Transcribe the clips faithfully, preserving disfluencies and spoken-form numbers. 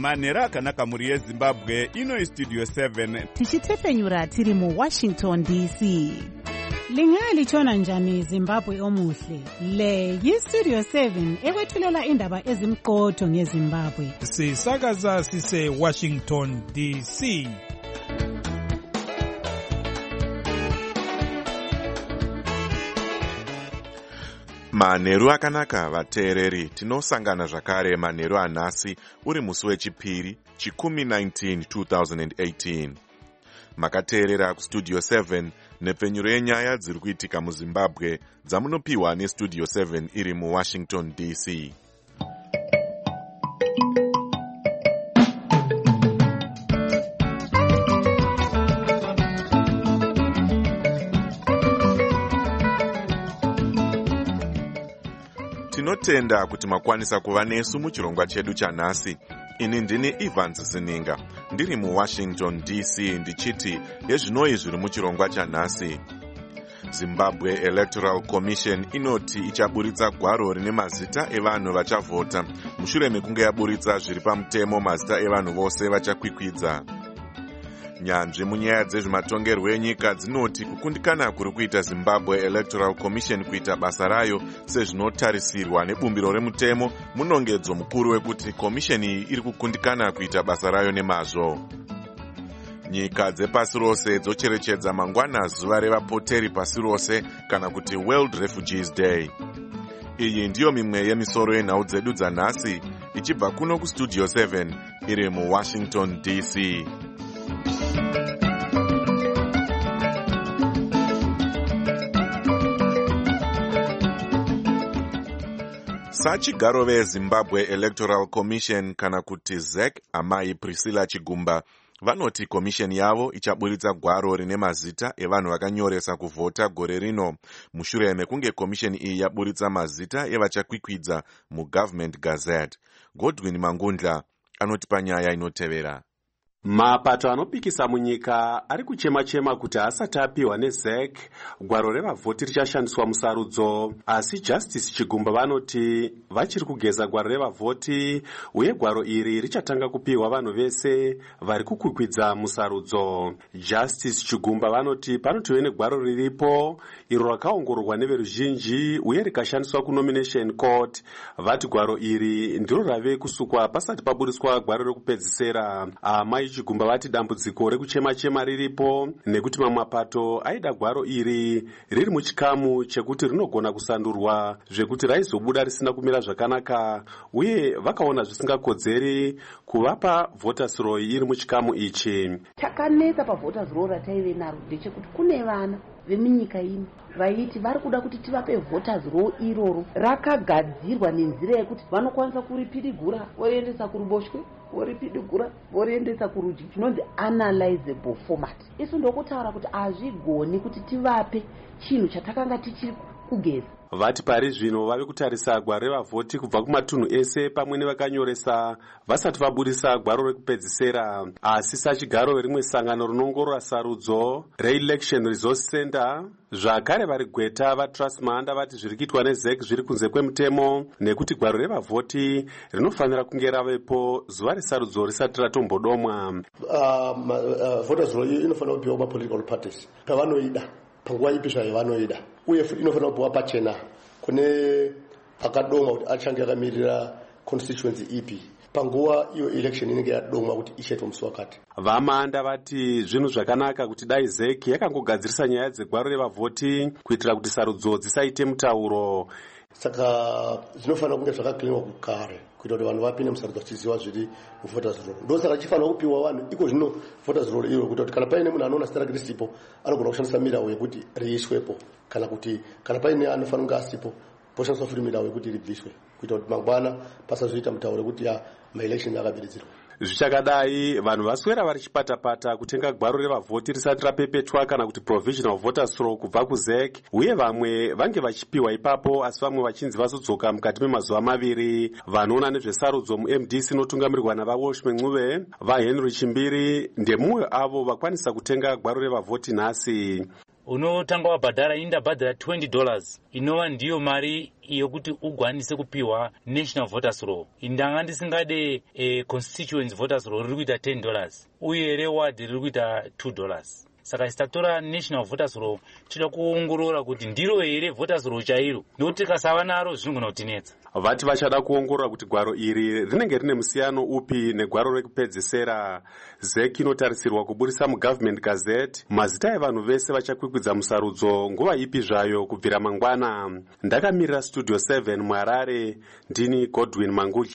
manhero akanaka mhuri yezimbabwe. Ino studio seven tichitepfenyura tiri muwashington D C. Lingalitshona njani Zimbabwe omuhle? Le yistudio seven ekwethulela indaba ezimqotho ngeZimbabwe. Sisakaza sise Washington D C. Manheru akanaka vateereri, tinosangana zvakare manheru anhasi uri musi wechipiri chikumi nineteen twenty eighteen. Makateerera kustudio seven nepfenyuro yenyaya dziri kuitika muZimbabwe dzamunopiwa nestudio seven iri muWashington D C. Tinotenda kuti makwanisa kuva nesu muchirongwa chedu chanhasi. Ini ndini Evans Sininga, ndiri muWashington D C ndichiti yezvinoi zviri muchirongwa chanhasi. Zimbabwe Electoral Commission inoti ichaburitsa gwaro rine mazita evanhu vachavhota mushure mekunge yaburitsa zviri pamutemo mazita evanhu vose vachakwikwidza. Nyanzvi munyaya dzezvematongerwo enyika dzinoti kukundikana kuri kuita Zimbabwe Electoral Commission kuita basa rayo sezvinotarisirwa nebumbiro remutemo munongedzo mukuru wekuti komisheni iyi iri kukundikana kuita basa rayo nemazvo. Nyika dzepasi rose dzocherechedza mangwana zuva revapoteri pasi rose kana kuti World Refugees Day. Iyi ndiyo mimwe yemisoro yenhau dzedu dzanhasi ichibva kuno kustudio seven iri muWashington D C. Sachigaro veZimbabwe Electoral Commission kana kuti Z E C amai Priscilla Chigumba vanoti komisheni yavo ichaburitsa gwaro rine mazita evanhu vakanyoresa kuvhota gore rino mushure mekunge komisheni iyi yaburitsa mazita evachakwikwidza muGovernment Gazette. Godwin Mangundla anoti panyaya inotevera. Mapato anopikisa munyika ari kuchema-chema kuti asati apiwa neZ E C gwaro revavhoti richashandiswa musarudzo, asi Justice Chigumba vanoti vachiri kugeza gwaro revavhoti uye gwaro iri richatanga kupiwa vanhu vese vari kukwikwidza musarudzo. Justice Chigumba vanoti panotiwe negwaro riripo iro rakaongororwa neveruzhinji uye rikashandiswa kunomination court. Vati gwaro iri ndiro rave kusukwa pasati paburiswa gwaro rekupedzisira. Amai Chigumba vati dambudziko rekuchema-chema riripo nekuti mamwe mapato aida gwaro iri riri muchikamu chekuti rinogona kusandurwa zvekuti raizobuda risina kumira zvakanaka uye vakaona zvisingakodzeri kuvapa voters roll iri muchikamu ichi. Chakanetsa pavoters roll rataive naro ndechekuti kune vana vemunyika ino vaiti vari kuda kuti tivape voters roll iroro rakagadzirwa nenzira yekuti vanokwanisa kuripidigura voriendesa kuruboshwe voripidigura voriendesa kurudyi, chinonzi analyzable format. Isu ndokutaura kuti hazvigoni kuti tivape chinhu chatakanga tichiri kugeza. Vati pari zvino vave kutarisa gwaro revavhoti kubva kumatunhu ese pamwe nevakanyoresa vasati vaburisa gwaro rekupedzisira. Asi sachigaro verimwe sangano rinongorora sarudzo reElection Resource Center zvakare vari gweta vaTrustmanda vati zviri kuitwa neZ E C zviri kunze kwemutemo nekuti gwaro revavhoti rinofanira kunge ravepo zuva resarudzo risati ratombodomwa. Um, uh, voters roll inofanira kupiwa kumapolitical parties pavanoida panguva ipi zvayo vanoida, uye futi inofanira kupiwa pachena kune akadomwa kuti achange akamirira constituency ipi panguva iyo election inenge yadomwa kuti ichaitwa musi wakati. Vamanda vati zvinhu zvakanaka kuti dai Z E C yakangogadzirisa nyaya dzegwaro revavhoti kuitira kuti sarudzo dzisaite mutauro. Saka zinofanira kunge zvakaklinwa kugare kuita kuti vanhu vapinde musarudzo vachiziva zviri muvoters roll. Ndosaka chifanira kupiwa vanhu iko zvino voters roll iro kuita kuti kana paine munhu anoona zita risipo anogona kushandisa mirawo yekuti riiswepo, kana kuti kana paine anofanira kunge asipo poshandiswa futi mirawo yekuti ribviswe kuita kuti mangwana pasazoita mutauro wekuti ya maelection akabiridzirwa. Zvichakadai vanhu vaswera vari chipatapata kutenga gwaro revavhoti risati rapepetwa kana kuti provisional voters roll kubva kuZ E C, uye vamwe vange vachipiwa ipapo asi vamwe vachinzi vazodzoka mukati memazuva maviri. Vanoona nezvesarudzo muM D C inotungamirirwa navaWalsh Meng'uve vaHenry Chimbiri ndemumwe avo vakwanisa kutenga gwaro revavhoti nhasi. unotanga wabhadhara ini ndabhadhara twenty dollars inova ndiyo mari yokuti ugwanise kupiwa national voters law. Ndanga ndisingade eh, constituency voters law riri kuita ten dollars uye reward riri kuita two dollars. Saka isitatora national voters law tinoda kuongorora kuti ndiro here voters law chairo, nokuti tikasava naro zvinogona kutinetsa. Vati vachada kuongorora kuti gwaro iri rinenge rine musiyano upi negwaro rekupedzisira. Z E C inotarisirwa kuburisa mugovernment gazette mazita evanhu vese vachakwikwidza musarudzo nguva ipi zvayo kubvira mangwana. Ndakamirira studio seven muHarare, ndini Godwin Manguchi.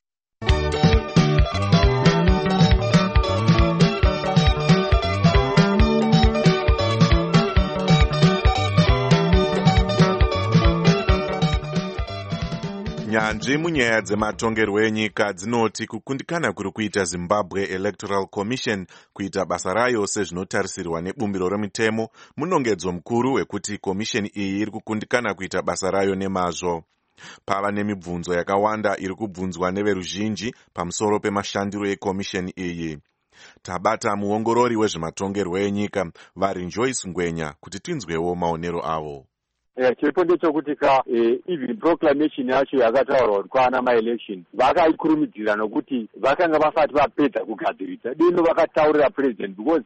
Nyanzvi munyaya dzematongerwo enyika dzinoti kukundikana kuri kuita Zimbabwe Electoral Commission kuita basa rayo sezvinotarisirwa nebumbiro remitemo munongedzo mukuru wekuti komisheni iyi iri kukundikana kuita basa rayo nemazvo. Pava nemibvunzo yakawanda iri kubvunzwa neveruzhinji pamusoro pemashandiro ekomisheni iyi. Tabata muongorori wezvematongerwo enyika vari Joyce Ngwenya kuti tinzwewo maonero avo. Chiripo ndechokuti ka even proclamation yacho yakataurwa kwana ma-election vakaikurumidzira nokuti vakanga vasati vapedza kugadziridza deno vakataurira president because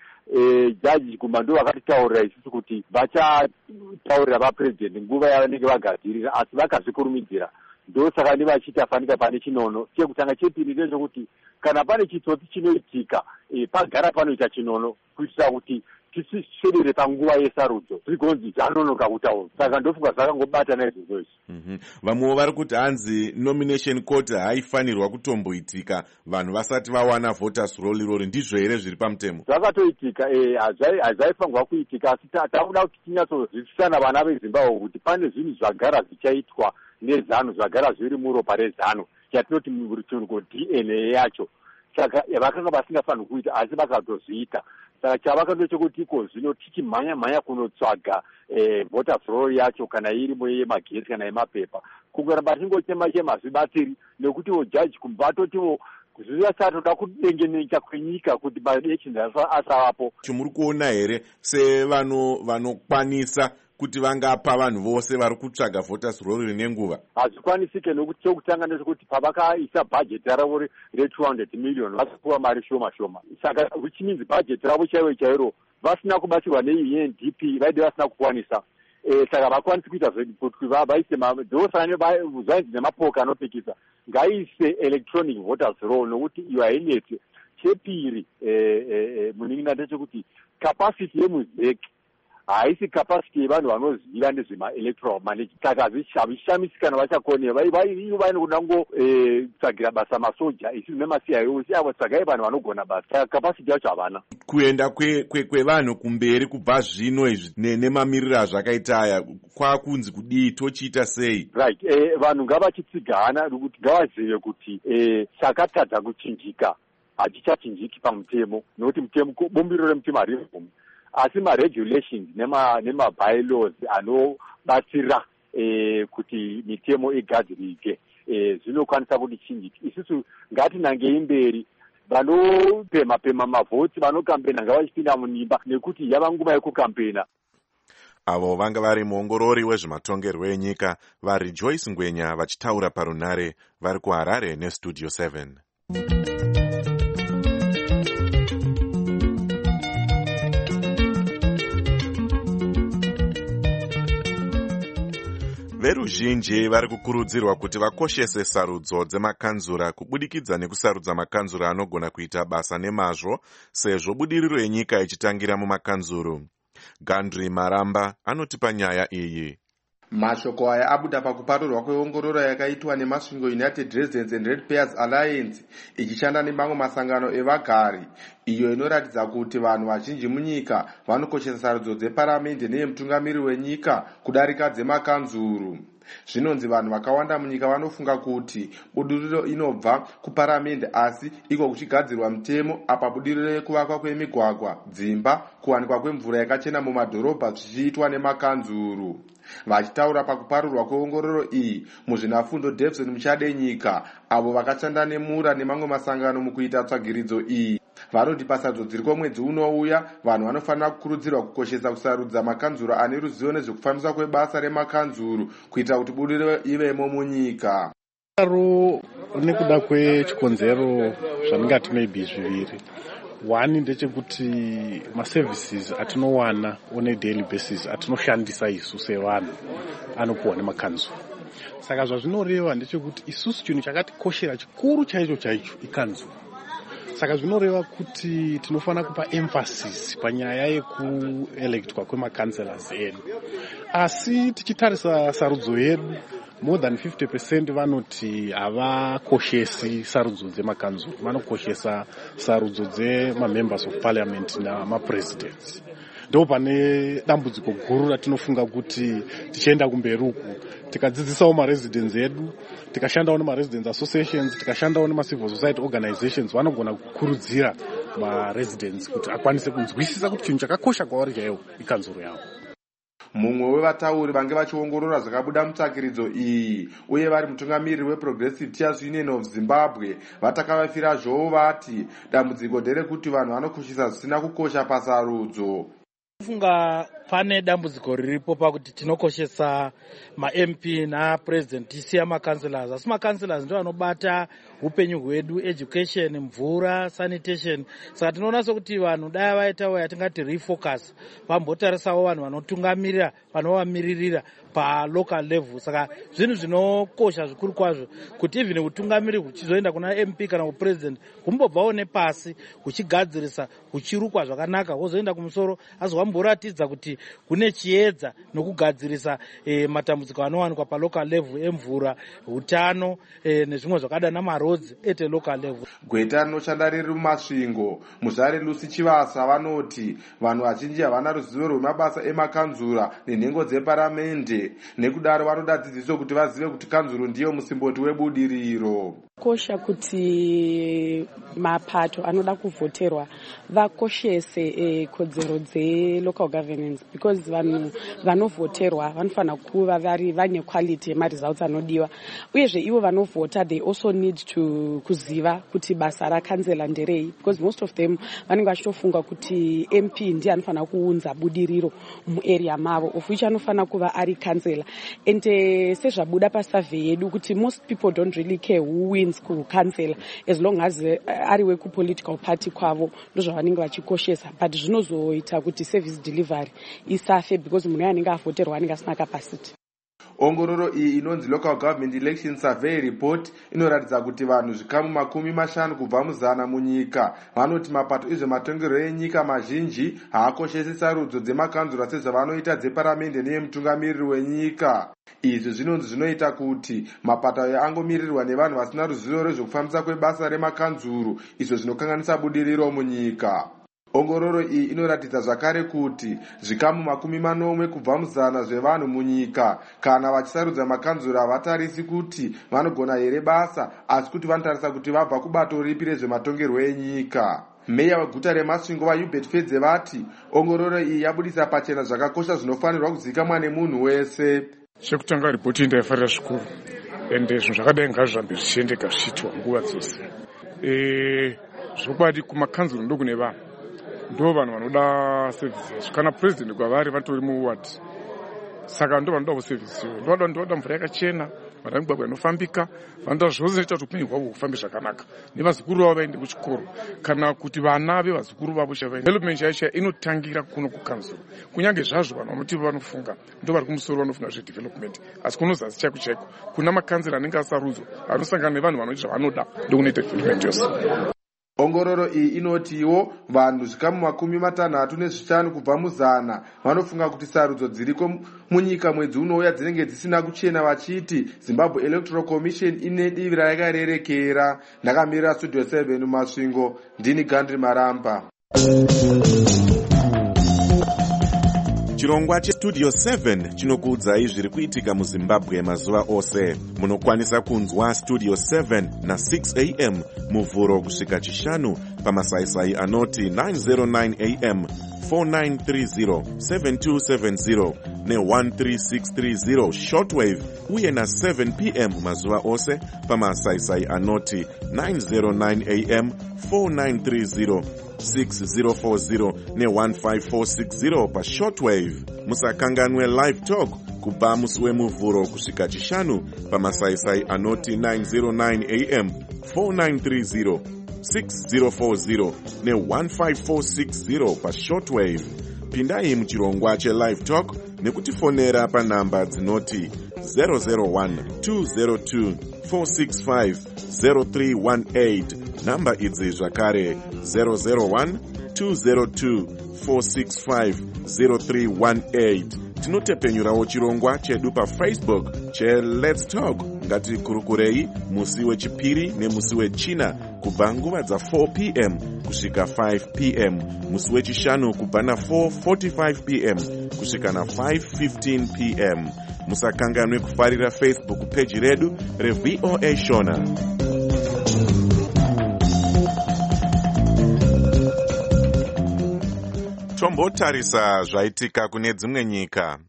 jaji Gumba ndo vakatitaurira isusu kuti vachataurira vapresident nguva yavanenge vagadzirira, asi vakazvikurumidzira. Ndosaka ndivachita fanika pane chinono. Chekutanga chepiri ndechekuti kana pane chitsotsi chinoitika pagara panoita chinono kuitira kuti tisisvedere panguva yesarudzo zvigonzi zvanonoka kutaura. Saka ndofunga zvakangobatana izvozvo izvi. Vamwewo vari kuti hanzi nomination court haifanirwa kutomboitika vanhu vasati vawana voters roll irori. Ndizvo here zviri pamutemo? Zvakatoitika, hazvaifanirwa kuitika, asi takuda kuti tinyatsozwisisana vana veZimbabwe kuti pane zvinhu zvagara zvichaitwa nezano zvagara zviri muropa rezano chatinoti murutungo D N A yacho. Saka vakanga vasingafanirwi kuita asi vakatozviita. Saka chavakando chekuti iko zvino tichimhanya mhanya kunotsvaga voters roll yacho kana irimo yemagetsi kana yemapepa. Kungoramba tingochema chema zvibatsiri nekuti jaji Gumba atotiwo zviyasatoda kudengeneka kwenyika kuti maelection asavapo. Chomuri kuona here sevanokwanisa kuti vangapa vanhu vose vari kutsvaga voters roll nenguva? Hazvikwanisike nokuti chokutanga ndechekuti pavakaisa bhajeti ravo re-two hundred million vakapuwa mari shoma shoma. Saka which means bhajeti ravo chaivo chairo vasina kubatsirwa ne-U N D P vaide vasina kukwanisa. Saka vakwanisi kuita kuti vaise ndosaka zvainzi nemapoka anopikisa ngaise electronic voters roll nokuti iyo haineti. Chepiri muningira ndechekuti capacity yemuzeki haisi capacity yevanhu vanoziva nezvema-electoral management. Saka hazvishamisiki kana vachakone ivo vainokuda ngotsvagira basa masoja isiri nema-C I O avo tsagai vanhu vanogona basa. Saka capacity yacho havana. Kuenda kwevanhu kumberi kubva zvino izvi nemamiriro azvakaita aya kwakunzi kudii, tochiita sei? Right, vanhu ngavachitsigana kuti ngavazive kuti chakatadza kuchinjika hachichatchinjiki pamutemo nokuti mutemo bumbiro remutemo harivumi. Asi ma-regulations nema-bylaws anobatsira kuti mitemo igadzirike zvinokwanisa kuti chinjike. Isusu ngatinangei mberi, vanopema pema mavhotsi vanokambena ngavachipinda munimba nekuti yava nguva yekukampena. Avo vanga vari muongorori wezvematongerwo enyika vari Joyce Ngwenya vachitaura parunare vari kuHarare nestudio seven. Veruzhinji vari kukurudzirwa kuti vakoshese sarudzo dzemakanzura kubudikidza nekusarudza makanzura anogona kuita basa nemazvo sezvo budiriro yenyika ichitangira mumakanzuru. Gandri Maramba anotipa nyaya iyi. Mashoko aya abuda pakuparurwa kweongororo yakaitwa nemasvingo United Residents and Ratepayers Alliance ichishanda nemamwe masangano evagari, iyo inoratidza kuti vanhu vazhinji munyika vanokoshesa sarudzo dzeparamende neyemutungamiri wenyika kudarika dzemakanzuru. Zvinonzi vanhu vakawanda munyika vanofunga kuti budiriro inobva kuparamende, asi iko kuchigadzirwa mutemo apa budiriro yekuvakwa kwemigwagwa, dzimba, kuwanikwa kwemvura yakachena mumadhorobha zvichiitwa nemakanzuru. Vachitaura pakuparurwa kweongororo iyi, muzvinafundo Davison Muchadenyika avo vakashanda nemura nemamwe masangano mukuita tsvagiridzo iyi vanoti pasarudzo dziri kwemwedzi unouya vanhu vanofanira kukurudzirwa kukoshesa kusarudza makanzuro ane ruzivo nezvekufambiswa kwebasa remakanzuro kuitira kuti budiriro ivemo munyika. aro nekuda kwechikonzero zvandingati maybe zviviri. One ndechekuti maservices atinowana on a daily basis atinoshandisa isu sevanhu anopuwa nemakanzuro. Saka zvazvinoreva ndechekuti isusu chinhu chakatikoshera chikuru chaicho chaicho ikanzuro. Saka zvinoreva kuti tinofana kupa emphasis panyaya yekuelektwa kwemakanselors edu. Asi tichitarisa sarudzo yedu more than fifty percent vanoti havakoshesi sarudzo dzemakanzuro, vanokoshesa sarudzo dzemamembers of parliament namapresidents. Ndo pane dambudziko guru ratinofunga kuti tichienda kumberi uku tikadzidzisawo maresidents edu, tikashandawo nemaresidents associations, tikashandawo nemacivil society organizations, vanogona kukurudzira maresidents kuti akwanise kunzwisisa kuti chinhu chakakosha kwavari chaiwo ikanzuro yavo. Mumwe wevatauri vange vachiongorora zvakabuda mutsvakiridzo iyi uye vari mutungamiriri weProgressive Teachers Union of Zimbabwe vatakavafira zvovo vati dambudziko nderekuti vanhu vanokoshesa zvisina kukosha pasarudzo. Funga pane dambudziko riripo pakuti tinokoshesa ma-M P na-president tisiya ma-councillors. Asi ma-councillors ndio vanobata upenyu hwedu, education, mvura, sanitation. Saka tinoona sokuti vanhu dai vaitawo yatingati refocus vambotarisawo vanhu vanotungamirira, vanovamiririra pa-local level. Saka zvinhu zvinokosha zvikuru kwazvo kuti even utungamiriri huchizoenda kuna M P kana kupresident humbobvawo nepasi huchigadzirisa, huchirukwa zvakanaka, wozoenda kumusoro asi hwamboratidza kuti kune chiedza nokugadzirisa eh, matambudziko anowanikwa pa-local level emvura, hutano eh, nezvimwe zvakada namarodzi ete local level. Gweta rinoshanda riri mumasvingo muzvare Lucy Chivasa vanoti vanhu vazhinji havana ruzivo rwemabasa emakanzura nenhengo dzeparamende, nekudaro vanoda dzidziso kuti vazive kuti kanzuro ndiyo musimboti webudiriro. Kosha kuti mapato anoda kuvhoterwa vakoshese eh, kodzero dze local governance, because vanhu vanovhoterwa vanofana kuva vari vane quality yema results anodiwa, uyezve ivo vanovhota they also need to kuziva kuti basa rakanzela nderei, because most of them vanenge vachitofunga kuti M P ndiye anofana kuunza budiriro muarea mavo, of which anofana kuva ari kanzela. Ende sezvabuda pasurvey yedu kuti most people don't really care who wins kukansela as long as uh, ari weku political party kwavo ndozvavanenge vachikoshesa, but zvinozoita kuti service delivery isafe because munhu anenge avhoterwa anenge asina capacity. Ongororo iyi inonzi Local Government Election Survey Report inoratidza kuti vanhu zvikamu makumi mashanu kubva muzana munyika vanoti mapato ezvematongerwo enyika mazhinji haakoshesi sarudzo dzemakanzura sezvavanoita dzeparamende neyemutungamiriri wenyika. Izvi zvinonzi zvinoita kuti mapato ayo angomirirwa nevanhu vasina ruzivo rwezvekufambisa kwebasa remakanzuru, izvo zvinokanganisa budiriro munyika. Ongororo iyi inoratidza zvakare kuti zvikamu makumi manomwe kubva muzana zvevanhu munyika kana vachisarudza makanzuro havatarisi kuti vanogona here basa, asi kuti vanotarisa kuti vabva kubato ripi rezvematongerwo enyika. Meya weguta remasvingo vaHubert Fedze vati ongororo iyi yabudisa pachena zvakakosha zvinofanirwa kuzivikanwa nemunhu wese. Chekutanga ripoti iyi ndaifarira zvikuru ende zvinhu zvakadai ngazvirambe zvichiendeka zvichiitwa nguva dzose. E, zvokwadi kumakanzuro ndokune vanhu ndo vanhu vanoda services. Kana president kwavari vatori muward, saka ndo vanodawo services. Ndoda ndoda mvura yakachena, vanoda migwagwa inofambika, vanoda zvose zvinoita kuti upenyu hwavo hufambe zvakanaka, nevazukuru vavo vaende kuchikoro, kana kuti vana vevazukuru vavo chavaende. Development chaicho inotangira kuno kukanzuro. Kunyange zvazvo vanhu vanoti vanofunga ndo vari kumusoro vanofunga zvedevelopment, asi kunozasi chaiko chaiko kuna makanzera anenge asarudzwa anosangana nevanhu vanoita zvavanoda ndokunoita development yose. Ongororo iyi inotiwo vanhu zvikamu makumi matanhatu nezvishanu kubva muzana vanofunga kuti sarudzo dziriko munyika mwedzi unouya dzinenge dzisina kuchena, vachiti Zimbabwe Electoral Commission ine divi rayakarerekera. Ndakamirira Studio seven mumasvingo, ndini Gandri Maramba. Chirongwa cheStudio seven chinokuudzai zviri kuitika muZimbabwe mazuva ose. Munokwanisa kunzwa Studio seven na six a m muvhuro kusvika chishanu pamasaisai anoti nine oh nine a m, four nine three zero seven two seven zero ne one three six three zero shortwave uye na seven p m mazuva ose pamasaisai anoti nine zero nine a m four nine three zero six zero four zero ne one five four six zero pa shortwave. Musakanganwe live talk kubva musi wemuvhuro kusvika chishanu pamasaisai anoti nine zero nine a m four nine three zero six zero four zero ne one five four six zero pa shortwave. Pindai muchirongwa che live talk nekutifonera pa namba dzinoti zero zero one two zero two four six five zero three one eight. Namba idzi zvakare zero zero one two zero two four six five zero three one eight. Tinotepenyurawo chirongwa chedu pa Facebook che Let's Talk ngati kurukurei musi wechipiri nemusi wechina kubva nguva dza four p m kusvika five p m, musi wechishanu kubva na four forty-five p m kusvika na five fifteen p m. Musakanganwe kufarira Facebook page redu reV O A Shona. Tombotarisa zvaitika kune dzimwe nyika.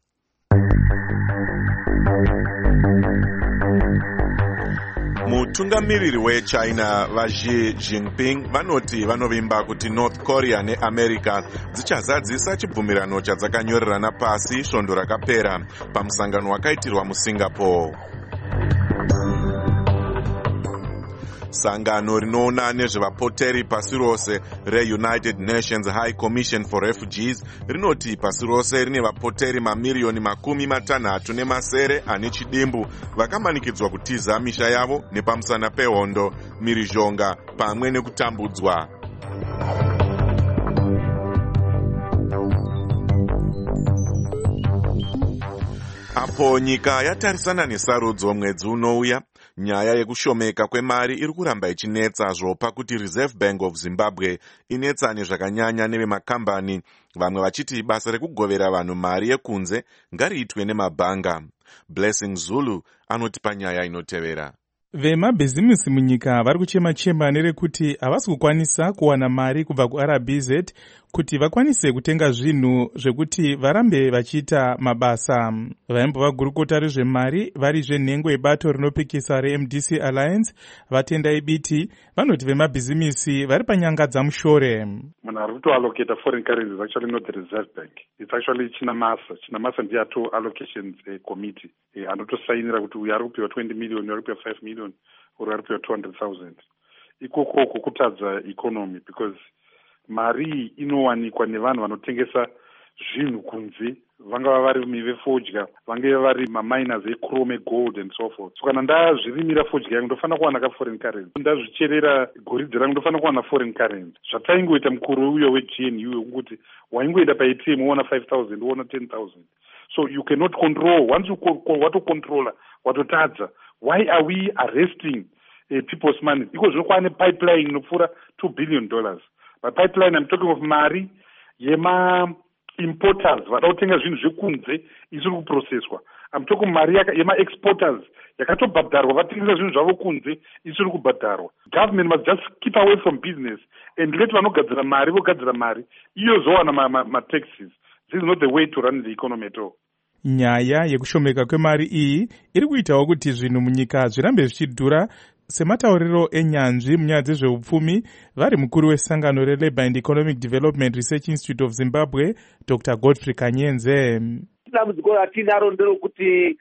Mutungamiriri weChina vaXi Jinping vanoti vanovimba kuti North Korea neAmerica dzichazadzisa chibvumirano chadzakanyorerana pasi svondo rakapera pamusangano wakaitirwa muSingapore. Sangano rinoona nezvevapoteri pasi rose reUnited Nations High Commission for Refugees rinoti pasi rose rine vapoteri mamiliyoni makumi matanhatu nemasere ane chidimbu vakamanikidzwa kutiza misha yavo nepamusana pehondo, mhirizhonga pamwe nekutambudzwa. Apo nyika yatarisana nesarudzo mwedzi unouya, nyaya yekushomeka kwemari iri kuramba ichinetsa zvopa kuti Reserve Bank of Zimbabwe inetsa nezvakanyanya nevemakambani, vamwe vachiti basa rekugovera vanhu mari yekunze ngariitwe nemabhanga. Blessing Zulu anoti panyaya inotevera. Vemabhizimisi munyika vari kuchema-chema nerekuti havasi kukwanisa kuwana mari kubva kuR B Z kuti vakwanise kutenga zvinhu zvekuti varambe vachiita mabasa. Vaimbova gurukota rezvemari vari zvenhengo yebato rinopikisa reM D C Alliance vatendai biti vanoti vemabhizimisi vari panyangadza mushore. Munhu ari kutoallocata foreign currency is actually not the Reserve Bank. It's actually Chinamasa. Chinamasa ndiye ato allocations uh, committee. Uh, anotosainira kuti uyu ari kupiwa twenty million, uyu ari kupiwa five million, uri ari kupiwa two hundred thousand. Ikoko kukutadza economy because mari inowanikwa nevanhu vanotengesa zvinhu kunze, vangava vari vefodya, vange vari maminers echrome, gold and so forth. So kana ndazvirimira fodya yangu ndofanira kuwana ka foreign currency, ndazvicherera goridhe rangu ndofanira kuwana foreign currency. Zvataingoita mukuru uyo weG N U kuti waingoenda pa A T M uona five thousand uona ten thousand. So you cannot control. Once you watocontrola watotadza, why are we arresting uh, people's money? Because zvokwane pipeline inopfuura two billion dollars. By pipeline, I'm talking of mari yema importers vada kutenga zvinhu zvekunze isiri kuprocesswa. I'm talking mari yema exporters yakatobhadharwa vatengesa zvinhu zvavo kunze isiri kubhadharwa. Government must just keep away from business and let vanogadzira mari vogadzira mari iyo zowana ma, ma, ma taxes. This is not the way to run the economy at all. Nyaya yekushomeka kwemari iyi iri kuitawo kuti zvinhu munyika zvirambe zvichidhura. Sematauriro enyanzvi munyaya dzezveupfumi vari mukuru wesangano reLabour and Economic Development Research Institute of Zimbabwe Doctor Godfrey Kanyenze. Dambudziko ratinaro nderokuti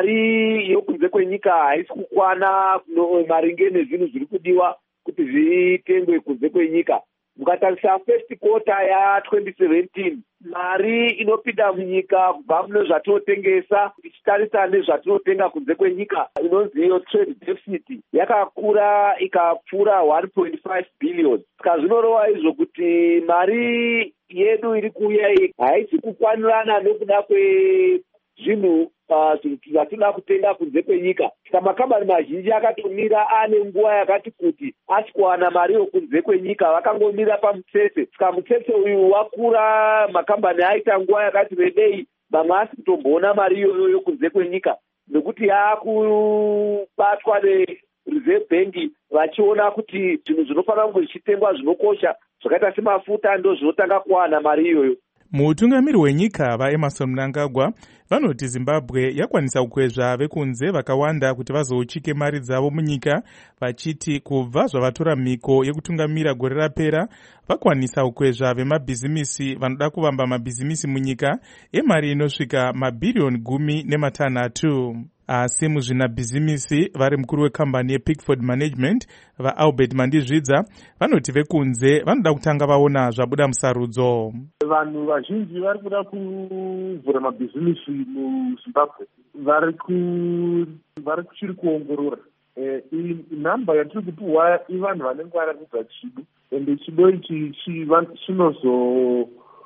mari yokunze kwenyika haisi kukwana maringe nezvinhu zviri kudiwa kuti zvitengwe kunze kwenyika. Mukatarisa first quarter ya twenty seventeen, mari inopinda munyika kubva mune zvatinotengesa ichitarisa nezvatinotenga kunze kwenyika inonzi iyo trade deficit yakakura ikapfuura one point five billion. Saka zvinorova izvo kuti mari yedu iri kuuya iyi haisi kukwanirana nekuda kwezvinhu zvatoda kutenga kunze kwenyika. Saka makambani mazhinji akatomira ane nguva yakati kuti asi kuwana mari yokunze kwenyika vakangomira pamutsetse. Saka mutsetse uyu wakura, makambani aita nguva yakati rebei, mamwe asi kutomboona mari iyoyo yokunze kwenyika nekuti yaakubatwa neReserve Bank vachiona kuti zvinhu zvinofanira kunge zvichitengwa zvinokosha zvakaita semafuta ndo zvinotanga kuwana mari iyoyo. Mutungamiri wenyika vaEmerson Mnangagwa vanoti Zimbabwe yakwanisa kukwezva vekunze vakawanda kuti vazouchike mari dzavo munyika, vachiti kubva zvavatora mhiko yekutungamira gore rapera vakwanisa kukwezva vemabhizimisi vanoda kuvamba mabhizimisi munyika emari inosvika mabhiriyoni gumi nematanhatu. Asi muzvinabhizimisi vari mukuru wekambani yePickford Management vaAlbert Mandizvidza vanoti vekunze vanoda kutanga vaona zvabuda musarudzo. Vanhu vazhinji vari kuda kuvhura mabhizimisi muZimbabwe vari vari kuchiri kuongorora. Namba yatiri kupiwa ivanhu vanenge varakudza chido, ende chido ichi chinozo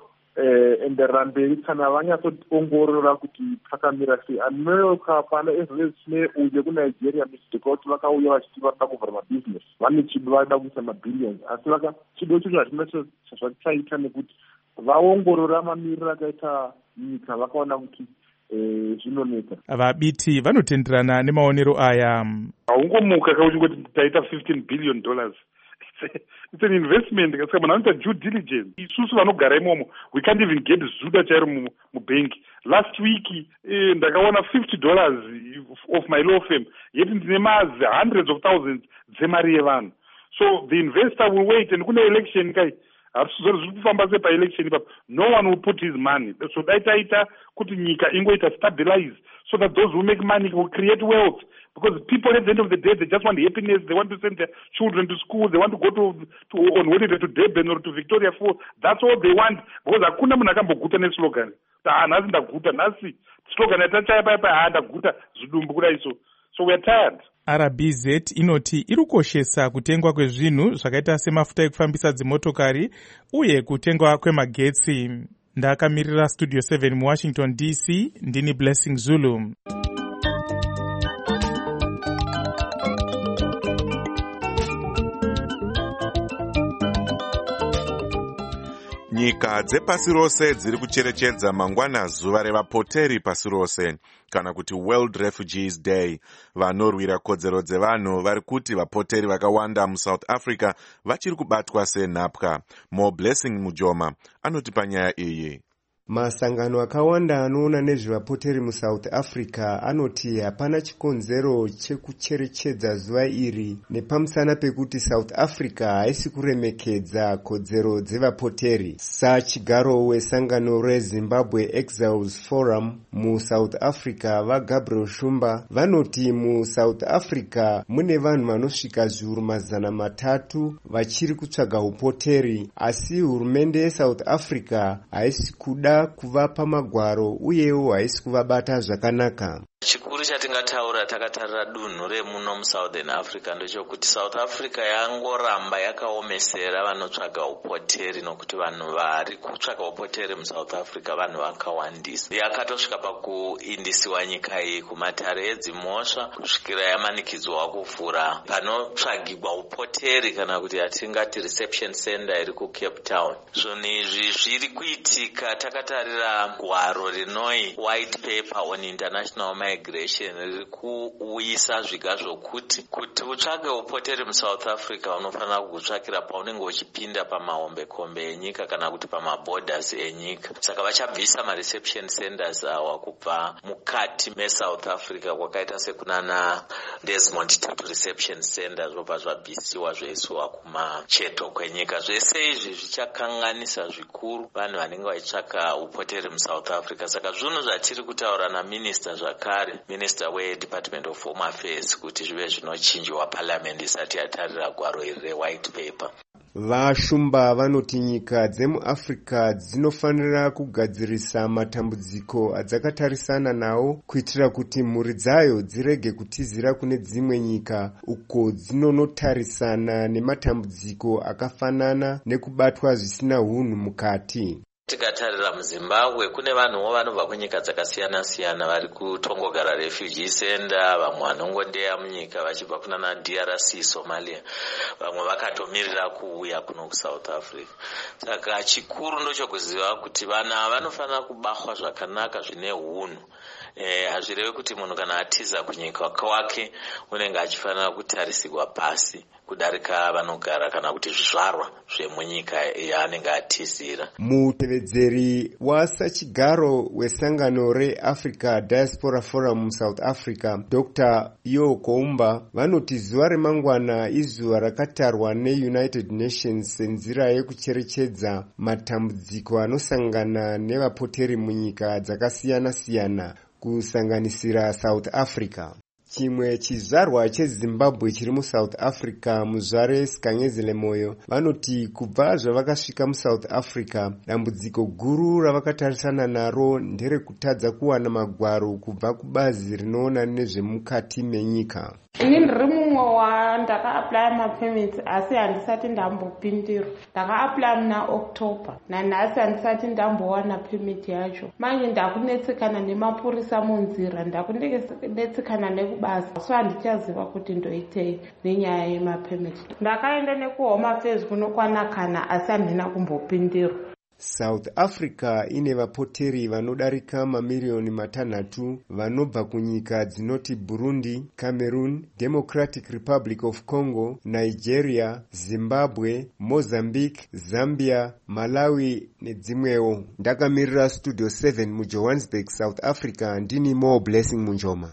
enderera mberi kana vanyatsoongorora kuti pakamira sei. Anoka pana ezvino zvine uye kuNigeria misidhikoti vakauya vachiti varida kuvhura mabhizinesi, vane chido varida kuisa mabhillions, asi vaka chido chicho hazvina chazvachaita nekuti vaongorora mamiriro akaita nyika vakaona kuti zvinoneka. Vabiti vanotenderana nemaonero aya. Haungomuka kauti kuti taita fifteen billion dollars. It's an investment. Saka munhu anoita due diligence. Isusu vanogara imomo, we can't even get zuda chairo mubhengi. Last week eh, ndakaona fifty dollars of my law firm, yet ndine mazi hundreds of thousands dzemari yevanhu. So the investor will wait, and kune election kai zviri kufamba sepa election ipapo, no one will put his money. So daitaita kuti nyika ingoita stabilize, so that those who make money will create wealth. Because people at the end of the day, they just want happiness, they want to send their children to school, they want to go to, to on holiday to Durban or to Victoria Falls. That's all they want. Because hakuna munhu akamboguta neslogan. Ta nhasi ndaguta, nhasi slogan yatachaya paya paya ndaguta zvidumbu kudai so. So we are tired. R B Z inoti iri kukoshesa kutengwa kwezvinhu zvakaita semafuta ekufambisa dzimotokari uye kutengwa kwemagetsi. Ndakamirira Studio seven muWashington D C, ndini Blessing Zulu. Nyika dzepasi rose dziri kucherechedza mangwana zuva revapoteri pasi rose, kana kuti World Refugees Day. Vanorwira kodzero dzevanhu vari kuti vapoteri vakawanda muSouth Africa vachiri kubatwa senhapwa. Mo Blessing Mujoma anoti panyaya iyi. Masangano akawanda anoona nezvevapoteri muSouth Africa anoti hapana chikonzero chekucherechedza zuva iri nepamusana pekuti South Africa haisi kuremekedza kodzero dzevapoteri. Sachigaro wesangano reZimbabwe Exiles Forum muSouth Africa vaGabriel Shumba vanoti muSouth Africa mune vanhu vanosvika zviuru mazana matatu vachiri kutsvaga upoteri, asi hurumende yeSouth Africa haisi kuda kuvapa magwaro uyewo haisi kuvabata zvakanaka. Chikuru chatingataura takatarira dunhu remuno muSouthern Africa ndechokuti South Africa yangoramba yakaomesera vanotsvaga upoteri, nokuti vanhu vari kutsvaga upoteri muSouth Africa vanhu vakawandisa. Yakatosvika pakuindisiwa nyika iyi kumatare edzimhosva kusvikira yamanikidzwa kuvhura panotsvagirwa upoteri kana kuti yatingati reception center iri kuCape Town. Zvinhu izvi zviri kuitika takatarira gwaro rinoi white paper on international migration riri kuuyisa zviga zvokuti kuti utsvage upoteri muSouth Africa unofanira kugutsvakira paunenge uchipinda pamahombekombe enyika kana kuti pamaborders enyika. Saka vachabvisa mareception centers awa kubva mukati meSouth Africa kwakaita sekunana Desmond Tutu reception centers zvobva zvabvisiwa zvoiswa kumacheto kwenyika. Zvese izvi zvichakanganisa zvikuru vanhu vanenge vachitsvaka upoteri muSouth Africa. Saka zvinhu zvatiri kutaura naminista zvakare, Minister weDepartment of Home Affairs, kuti zvive zvinochinjwa parliament isati yatarira gwaro iri rewhite paper. Vashumba vanoti nyika dzemuAfrica dzinofanira kugadzirisa matambudziko adzakatarisana nawo kuitira kuti mhuri dzayo dzirege kutizira kune dzimwe nyika uko dzinonotarisana nematambudziko akafanana nekubatwa zvisina hunhu mukati. Tikatarira muZimbabwe kune vanhuwo vanobva kunyika dzakasiyana siyana vari kutongogara refugee center, vamwe vanongondeya munyika vachibva kunana D R C Somalia, vamwe vakatomirira kuuya kuno kuSouth Africa. Saka chikuru ndochokuziva kuti vana vanofanira kubahwa zvakanaka zvine hunhu hazvirevi kuti munhu kana atiza kunyika kwake unenge achifanira kutarisigwa pasi kudarika vanogara kana kuti zvizvarwa zvemunyika yaanenge atizira. Mutevedzeri wasachigaro wesangano reAfrica Diaspora Forum South Africa Doctor Yo Koumba vanoti zuva remangwana izuva rakatarwa neUnited Nations senzira yekucherechedza matambudziko anosangana nevapoteri munyika dzakasiyana siyana kusanganisira South Africa. Chimwe chizvarwa cheZimbabwe chiri muSouth Africa muzvare Sikanyezele Moyo vanoti kubva zvavakasvika muSouth Africa dambudziko guru ravakatarisana naro nderekutadza kuwana magwaro kubva kubazi rinoona nezvemukati menyika. Ini ndiri mumwe wandakaaplya mapemiti asi handisati ndambopindirwa. Ndakaaplya muna October nanhasi handisati ndambowana pemiti yacho. Manje ndakunetsekana nemapurisa munzira, ndakunetsekana nekubasa, so handichaziva kuti ndoitei nenyaya yemapemiti. Ndakaenda nekuHome Affairs kunokwana kana asi handina kumbopindirwa. South Africa ine vapoteri vanodarika mamiliyoni matanhatu vanobva kunyika dzinoti Burundi, Cameroon, Democratic Republic of Congo, Nigeria, Zimbabwe, Mozambique, Zambia, Malawi nedzimwewo. Ndakamirira Studio seven muJohannesburg, South Africa, ndini More Blessing Munjoma.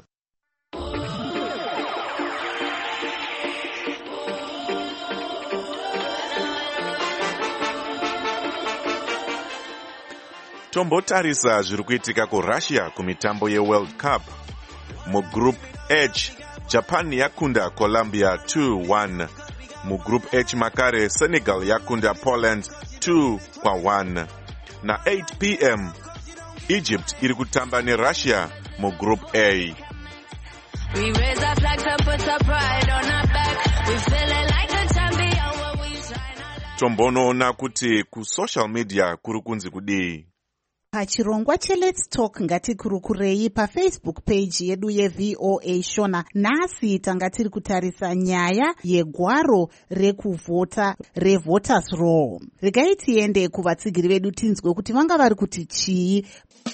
Tombotarisa zviri kuitika kuRussia kumitambo yeWorld Cup. Mugroup H, Japan yakunda Colombia two one. Mugroup H makare Senegal yakunda Poland two kwa one. Na eight p m Egypt iri kutamba neRussia mugroup A. We raise our flags and put our pride on our back. We feeling like a champion when we shine. Tombonoona kuti ku social media kuri kunzi kudii. Pachirongwa cheLet's Talk ngatikurukurei paFacebook page yedu yeV O A Shona. Nhasi tanga tiri kutarisa nyaya yegwaro rekuvhota reVoters Roll. Regai tiende kuvatsigiri vedu tinzwe kuti vanga vari kuti chii.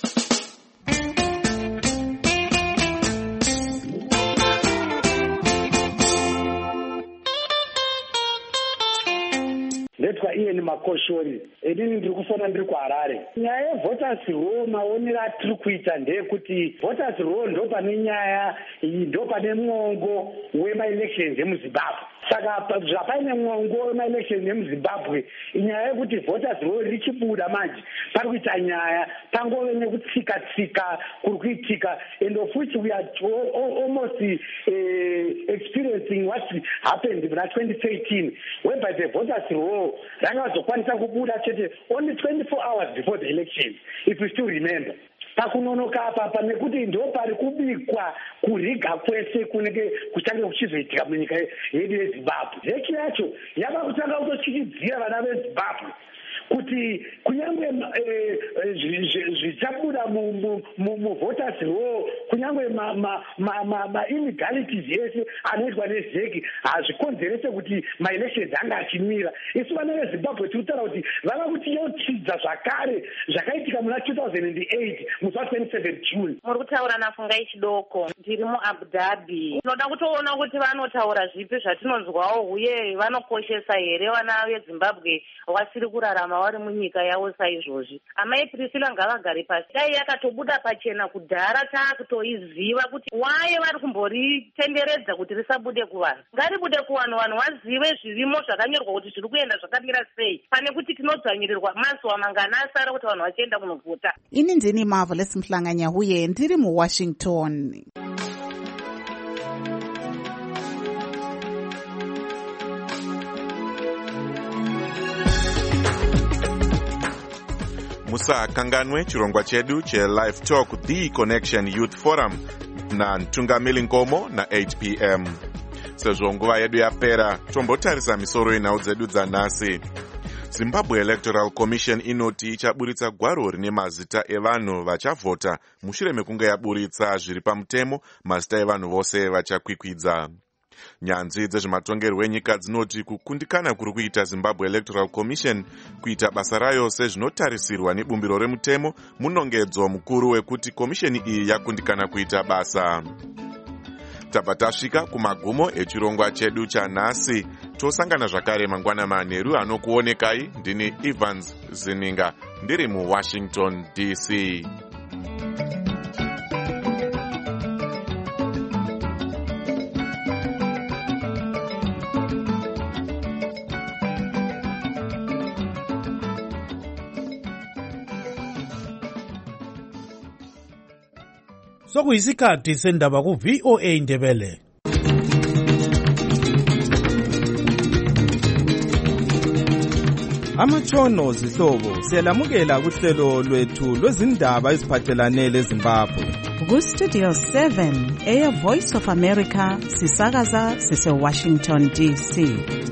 Ndetwa iye ni makoshori edini ndiri kufona ndiri kuHarare. Nyaya yeVoters Roll maonero atiri kuita ndeyekuti Voters Roll ndo pane nyaya iyi, ndo pane mwongo wemaelections emuZimbabwe. Saka zvapaine mwongo wemaelections emuZimbabwe, nyaya yekuti Voters Roll richibuda manje pari kuita nyaya pangove nekutsika tsika kuri kuitika, and of which we are almost uh, experiencing what happened in twenty thirteen whereby the Voters Roll rakazokwanisa kubuda chete only twenty-four hours before the election, if you still remember. Pakunonoka apa nekuti ndo pari kubikwa kuriga kwese kunenge kuchange kuchizoitika munyika yedu yeZimbabwe. Heki yacho yava kutanga kutochichidzira vana veZimbabwe kuti kunyange zvichabuda muVoters Roll, kunyange ma-illegalities yese anoitwa nezeki hazvikonzerese kuti ma-elections anga achimira. Isu vana veZimbabwe tiri kutaura kuti vava kutiyotsidza zvakare zvakaitika muna two thousand eight musi wa twenty-seven June. Muri kutaura naFungai Chidoko, ndiri muAbu Dhabi. Tinoda kutoona kuti vanotaura zvipi zvatinonzwawo uye vanokoshesa here vana veZimbabwe vasiri kurarama vari munyika yavo saizvozvi. Amai Priscilla ngavagare pasi. Dai yakatobuda pachena kudhara taakutoiziva kuti waye vari kumboritenderedza kuti risabude kuvanhu. Ngaribude kuvanhu, vanhu vazive zvirimo zvakanyorwa kuti zviri kuenda zvakamira sei, pane kuti tinodzvanyirirwa mazuva mangana asara kuti vanhu vachienda kunovhota. Ini ndini Marvelous Mhlanganya huye ndiri muWashington. Musakanganwe chirongwa chedu che Live Talk The Connection Youth Forum na Ntungamili Nkomo na eight p m Sezvo nguva yedu yapera, tombotarisa misoro yenhau dzedu dzanhasi. Zimbabwe Electoral Commission inoti ichaburitsa gwaro rine mazita evanhu vachavhota mushure mekunge yaburitsa zviri pamutemo mazita evanhu vose vachakwikwidza. Nyanzvi dzezvematongerwo enyika dzinoti kukundikana kuri kuita Zimbabwe Electoral Commission kuita basa rayo sezvinotarisirwa nebumbiro remutemo munongedzo mukuru wekuti komisheni iyi yakundikana kuita basa. Tabva tasvika kumagumo echirongwa chedu chanhasi. Tosangana zvakare mangwana manheru. Anokuonekai ndini Evans Zininga ndiri muWashington D C. Sokuyisikhathi sendaba ku V O A Ndebele. Amatshono zihlobo siyalamukela kuhlelo lwethu lwezindaba eziphathelane leZimbabwe. Ku Studio seven eya Voice of America sisakaza sise Washington D C.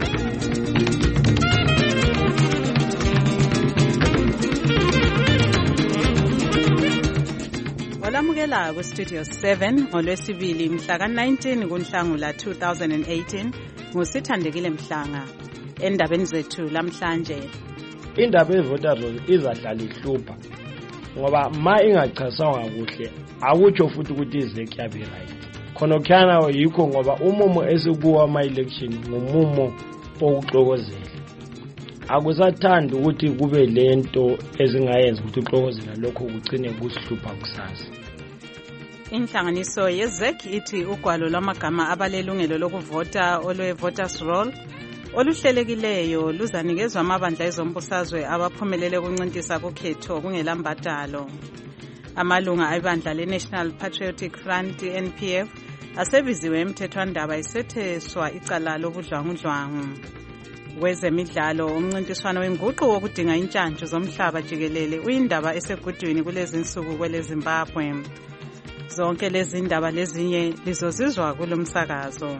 Olamukela ku Studio seven ngolwesibili mhla ka nineteen kuNhlangula two thousand eighteen ngusithandekile Mhlanga. Endabeni zethu lamhlanje, indaba yevoters roll izahlala ihlupha ngoba ma ingachasanga kuhle akutsho futhi ukuthi izeki yabe right. Khona kukhana yikho ngoba umumo esikuwa ama election ngumumo okuxokozela. Akusathandi ukuthi kube lento ezingayenza ukuthi uxokozela lokho kugcine kusihlupha kusasa. Inhlanganiso yezek ithi ugwalo lwamagama abalelungelo lokuvota olwe voters roll oluhlelekileyo luzanikezwa amabandla ezombusazwe abaphumelele ukuncintisa kukhetho kungelambadalo. Amalunga ebandla le-National Patriotic Front N P F asebiziwe emthethwandaba isetheswa icala lobudlwangudlwangu. Kwezemidlalo, umncintiswano wenguqu wokudinga intshantshu zomhlaba jikelele uyindaba esegudwini kulezi nsuku kwele Zimbabwe. Zonke lezi ndaba lezinye lizozizwa kulomsakazo.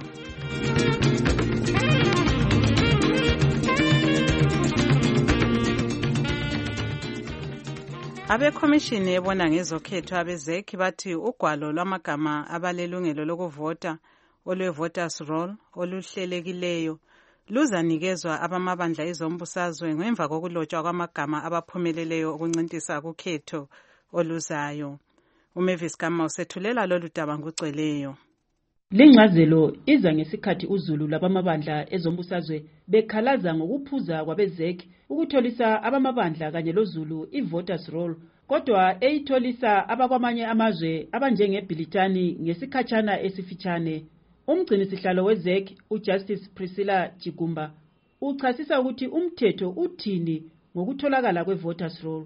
Abekhomishini ebona ngezokhetho abezeki bathi ugwalo lwamagama abalelungelo lokuvota olwe voters roll oluhlelekileyo luzanikezwa abamabandla ezombusazwe ngemva kokulotshwa kwamagama abaphumeleleyo ukuncintisa kukhetho oluzayo. uMavis Kama usethulela lolu daba ngugcweleyo. Lengcazelo iza ngesikhathi uzulu labamabandla ezombusazwe bekhalaza ngokuphuza kwabezeki ukutholisa abamabandla kanye lozulu i-voters roll, kodwa eyitholisa abakwamanye amazwe abanjengeBritani ngesikhatshana esifitshane. Umgcini sihlalo wezeki uJustice Priscilla Chigumba uchasisa ukuthi umthetho uthini ngokutholakala kwe-voters roll.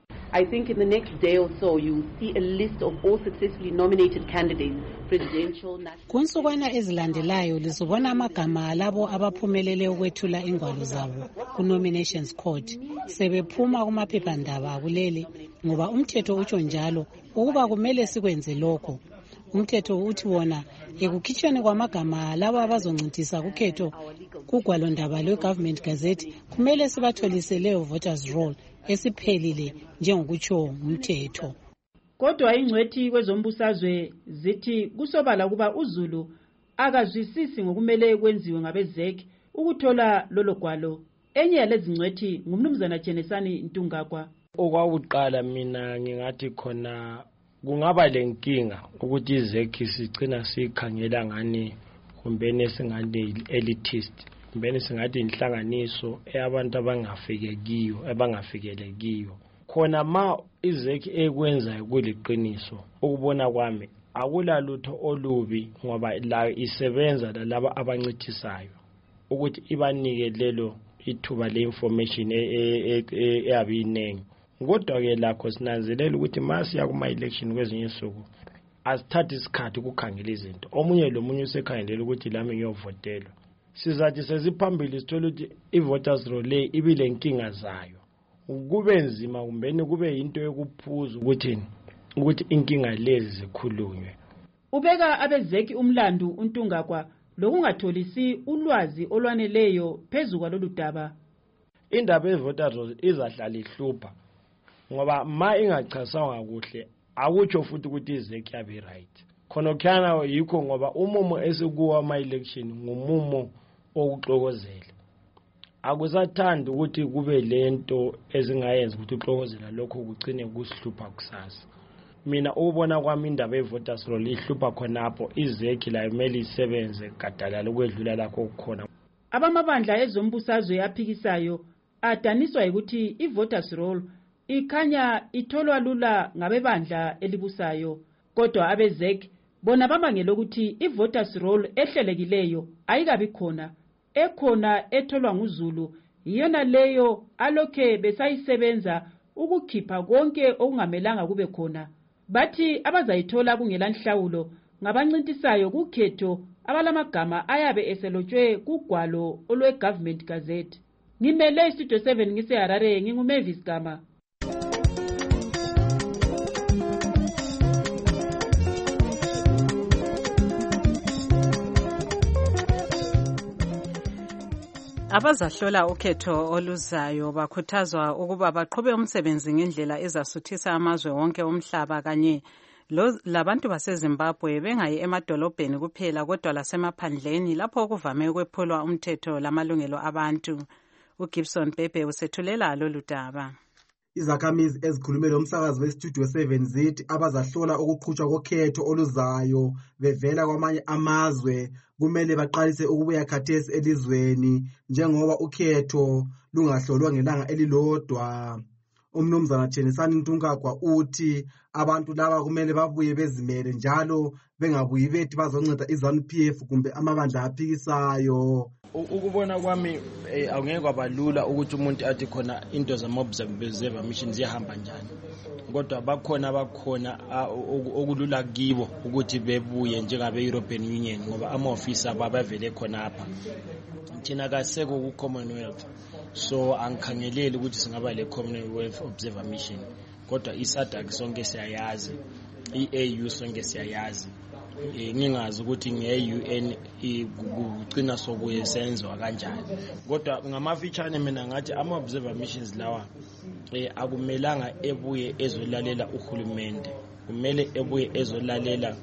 I think in the next day or so you'll see a list of all successfully nominated candidates, presidential, national. Kunsukwana ezilandelayo lizobona amagama alabo abaphumelele ukwethula ingwalo zabo ku nominations court sebephuma kumaphephandaba kuleli ngoba umthetho utsho njalo ukuba kumele sikwenze lokho. Umthetho uthi wona ekukhitshweni kwamagama labo abazoncintisa kukhetho kugwalo ndaba lwe-Government Gazette kumele sibatholise leyo voters roll esiphelile njengokutsho umthetho. Kodwa ingcwethi kwezombusazwe zithi kusobala kuba uzulu akazwisisi ngokumele kwenziwe ngabezeki ukuthola lolo gwalo. Enye yalezi ngcwethi ngumnumzana Jenesani Ntungagwa. Okwakuqala mina ngingathi khona kungaba lenkinga ukuthi izeki sigcina sikhangela ngani kumbene singane elitist, kumbene singathi inhlanganiso eyabantu abangafikekiyo abangafikelekiyo. Khona ma izeki ekwenza kuliqiniso ukubona kwami akula lutho olubi ngoba la isebenza lalabo abancithisayo ukuthi ibanike lelo ithuba le information eyabinengi. Kodwa ke lakho sinanzelela ukuthi masiya kuma election kwezinye insuku asithatha isikhathi ukukhangela izinto. Omunye lomunye usekhangelela ukuthi lami ngiyovotela. Sizathi seziphambili sithola ukuthi i-voters roll le ibile inkinga zayo. Kube nzima kumbeni kube into yokuphuza ukuthi ukuthi inkinga lezi zikhulunywe. Ubeka abezeki umlandu uNtungagwa lokungatholisi ulwazi olwaneleyo phezulu kwalolu daba. Indaba ye-voters roll izahlala ihlupha ngoba ma ingachasanga kuhle akutsho futhi ukuthi izeki yabe right. khonokhyana yikho ngoba umumo esikuwa ama-election ngumumo okuxokozela. Akusathandi ukuthi kube lento ezingayenza ukuthi uxokozela lokho kugcine kusihlupha kusasa. Mina ubona kwami indaba ye-voters roll ihlupha khonapho izekhi la imele isebenze gadalala ukwedlula lakho kukhona. Abamabandla ezombusazwe yaphikisayo adaniswa ukuthi i-voters roll ikhanya itholwa lula ngabebandla elibusayo, kodwa abezek bona babangela ukuthi i-voters roll ehlelekileyo ayikabi khona, ekhona etholwa nguZulu iyona leyo alokhe besayisebenza ukukhipha konke okungamelanga kube khona. Bathi abazayithola kungelanhlawulo ngabancintisayo kukhetho abalamagama ayabe eselotshwe kugwalo olwe-Government Gazette. Ngimele iStudio seven ngiseHarare, nginguMavis Gama. Abazahlola ukhetho oluzayo bakhuthazwa ukuba baqhube umsebenzi ngendlela ezasuthisa amazwe wonke omhlaba kanye labantu baseZimbabwe bengayi emadolobheni kuphela kodwa lasemaphandleni lapho kuvame ukwephulwa umthetho lamalungelo abantu. uGibson Bebe usethulela lolu daba. Izakhamizi ezikhulume lomsakazi weStudio seven zithi abazahlola ukuqhutshwa kokhetho oluzayo bevela kwamanye amazwe kumele baqalise ukubuya khathesi elizweni njengoba ukhetho lungahlolwa ngelanga elilodwa. Umnumzana Chenisani Ntunkagwa uthi abantu laba kumele babuye bezimele njalo bengabuyi bethi bazonceda iZANU P F kumbe amabandla aphikisayo. Ukubona kwami awungeke kwabalula ukuthi umuntu athi khona into zama-observer mission ziyahamba njani, kodwa bakhona abakhona okulula kibo ukuthi bebuye njengabe-European Union ngoba ama-ofisi abo abavele khona apha. Thina kasekho ku-Commonwealth, so angikhangeleli ukuthi singaba le-Commonwealth Observer Mission, kodwa i-SADC sonke siyayazi, i-A U sonke siyayazi. Ngingazi ukuthi nge-U N kugcina sokuyenziwa kanjani, kodwa ngamafitshane mina ngathi ama-observer missions lawa akumelanga ebuye ezolalela uhulumende, kumele ebuye ezolalela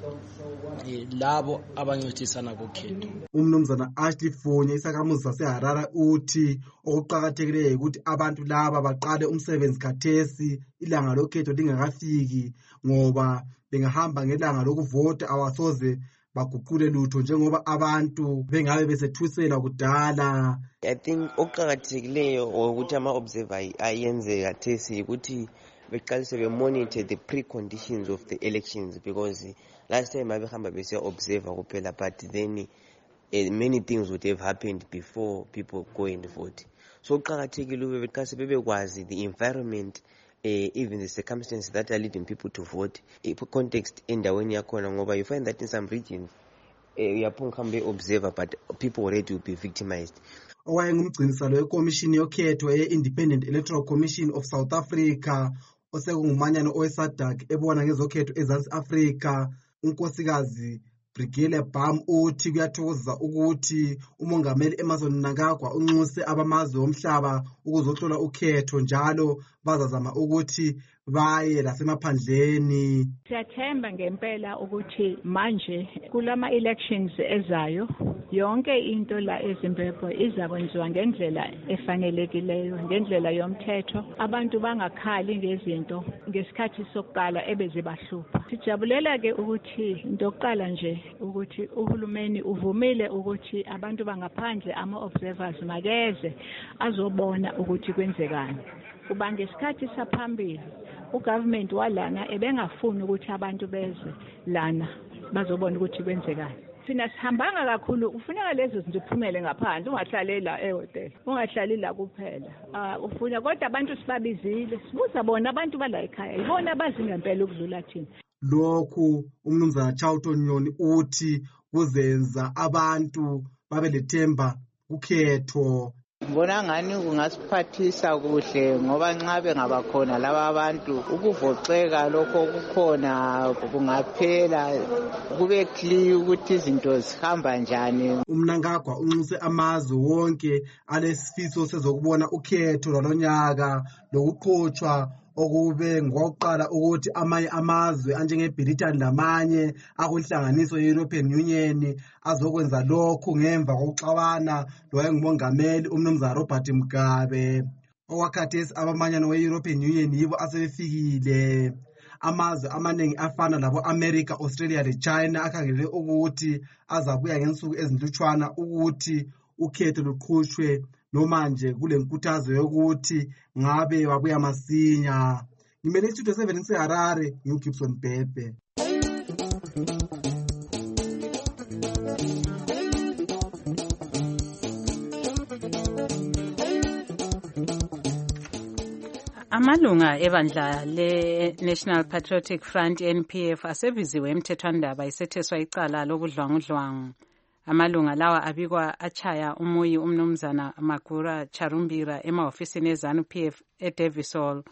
labo abancithisana kokhetho. Umnumzana Ashley Fonye isakhamuzi saseHarare uthi okuqakathekileyo ukuthi abantu laba baqale umsebenzi khathesi ilanga lokhetho lingakafiki ngoba bengahamba ngelanga lokuvota awasoze baguqule lutho njengoba abantu bengabe besethusela kudala. I think okuqakathekileyo ukuthi ama-observer ayenze khathesi ukuthi beqalise be-monitor the preconditions of the elections, because last time babehamba besiya-observer kuphela, but then uh, many things would have happened before people go and vote. So kuqakathekile ube beqalise bebekwazi the environment, Uh, even the circumstances that are leading people to vote, uh, context endaweni yakhona ngoba you find that in some regions uyaphonga uh, observer but people already will be victimized. Owayengumgcinisalo wekomishini yokhetho ye-Independent Electoral Commission of South Africa osekungumanyano owe-SADC ebona ngezokhetho eZansi Africa, unkosikazi Brigile Bam uthi kuyathokoza ukuthi umongameli Emmerson Mnangagwa unxuse abamazwe omhlaba ukuzohlola ukhetho njalo bazazama ukuthi baye lasemaphandleni. Siyathemba ngempela ukuthi manje kulama elections ezayo yonke into la eZimbabwe izakwenziwa ngendlela efanelekileyo, ngendlela yomthetho. Abantu bangakhali ngezinto ngesikhathi sokuqala ebezibahlupha. Sijabulela ke ukuthi into yokuqala nje ukuthi uhulumeni uvumile ukuthi abantu bangaphandle ama-observers makeze azobona ukuthi kwenzekani. Kuba ngesikhathi saphambili ugovernment walana ebengafuni ukuthi abantu beze lana bazobona ukuthi kwenzekani. Sina sihambanga kakhulu, kufuneka lezo zinto uphumele ngaphandle, ungahlali la ehotel, ungahlali la kuphela. Ah uh, ufuna kodwa abantu sibabizile, sibuza bona abantu bala ekhaya, ibona bazi ngempela ukudlula thina. Lokhu umnumzana Charlton Nyoni uthi kuzenza abantu babe lethemba ukhetho. Ngibona ngani kungasiphathisa kuhle ngoba nxa bengabakhona laba abantu ukuvoxeka lokho kukhona kungaphela, kube clear ukuthi izinto zihamba njani. uMnangagwa unxuse amazwe wonke alesifiso sezokubona ukhetho lwalonyaka lokuqhotshwa okube ngokuqala ukuthi amanye amazwe anjengeBritain lamanye akuhlanganiso ye-European Union azokwenza lokhu ngemva kokuxabana lowayengumongameli umnumzana Robert Mugabe. Okwakhathesi abamanyano we-European Union yibo asebefikile. Amazwe amaningi afana labo America, Australia leChina akhangelele ukuthi azabuya ngensuku ezinhlutshwana ukuthi ukhetho luqhutshwe noma nje kule nkuthazo yokuthi ngabe wabuya masinya. Ngimele istudio seven seHarare, ngiuGibson Bhebhe. Amalunga ebandla le-National Patriotic Front N P F asebiziwe emthethwandaba isetheswa icala lobudlwangudlwangu. Amalunga lawa abikwa achaya umuyi umnumzana Magura Charumbira emahofisini ezanu P F eDavison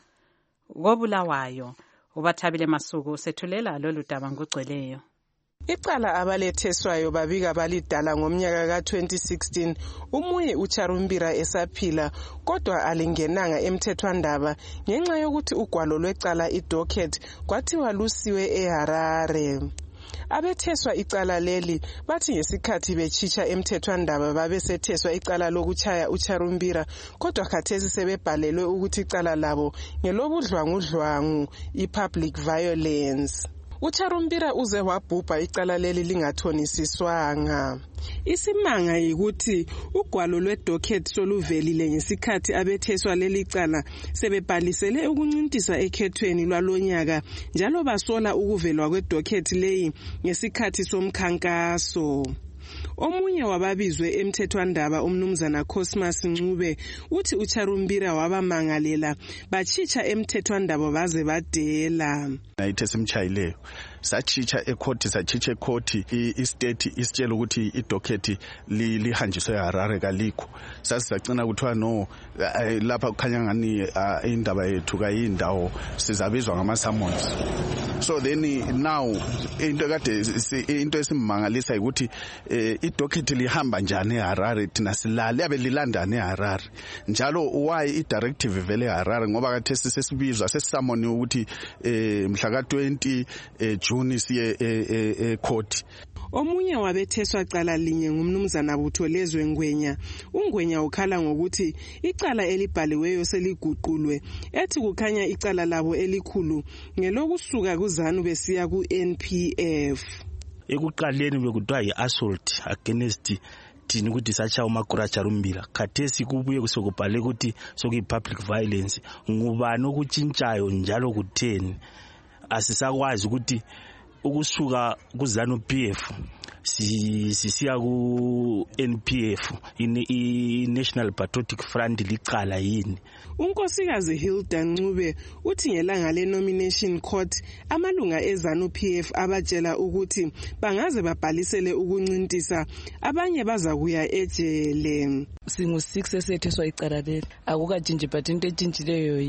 kobulawayo. Ubathabile Masuku sethulela lolu daba ngogcweleyo. Icala abaletheswayo babika balidala ngomnyaka ka twenty sixteen umuyi uCharumbira esaphila kodwa alingenanga emthethwandaba ngenxa yokuthi ugwalo lwecala idocket kwathiwa lusiwe eHarare. Abetheswa icala leli bathi ngesikhathi bechicha emthethwandaba babesetheswa icala lokuchaya uCharumbira kodwa khathesi sebebhalelwe ukuthi icala labo ngelobudlwangudlwangu i-public violence. uCharumbira uze wabhubha icala leli lingathonisiswanga. Isimanga yikuthi ugwalo lwedocket soluvelile ngesikhathi abetheswa leli cala sebebhalisele ukuncintisa ekhethweni lwalonyaka njalo basola ukuvelwa kwedocket leyi ngesikhathi somkhankaso. Omunye wababizwe emthethwandaba umnumzana Cosmas Ncube uthi uCharumbira wabamangalela bachicha emthethwandaba baze badela. Nayithe simchayileyo sachicha ecourt sachicha ecourt istate isitshela ukuthi idocket lihanjiswe eHarare kalikho. Sasicina kuthiwa no lapha kukhanya ngani indaba yethu kayindawo sizabizwa ngama summons. So then now into kade into esimangalisa ukuthi idocket lihamba njani eHarare thina silale abelilandana eHarare njalo why idirective vele eHarare ngoba kade sesibizwa sesisamoni ukuthi mhla ka twenty June siye ecourt. Omunye wabetheswa cala linye ngumnumzana Butholezwe Ngwenya. uNgwenya ukhala ngokuthi icala elibhaliweyo seliguqulwe ethi kukhanya icala labo elikhulu ngelokusuka kuzanu besiya ku N P F. Ekuqaleni bekuthiwa yi-assault against thina ukuthi sacha uMagura Charumbira khathesi kubuye kusokubhale ukuthi sokuyi-public violence. Ngubani okutshintshayo njalo kutheni asisakwazi ukuthi ukusuka kuzanu P F sisiya ku N P F i-National Patriotic Front licala yini. uNkosikazi Hilda Ncube uthi ngelanga le-nomination court amalunga ezanu P F abatshela ukuthi bangaze babhalisele ukuncintisa abanye baza kuya ejele. Singu six esetheswa icala leli akukajinji but into etshintshileyo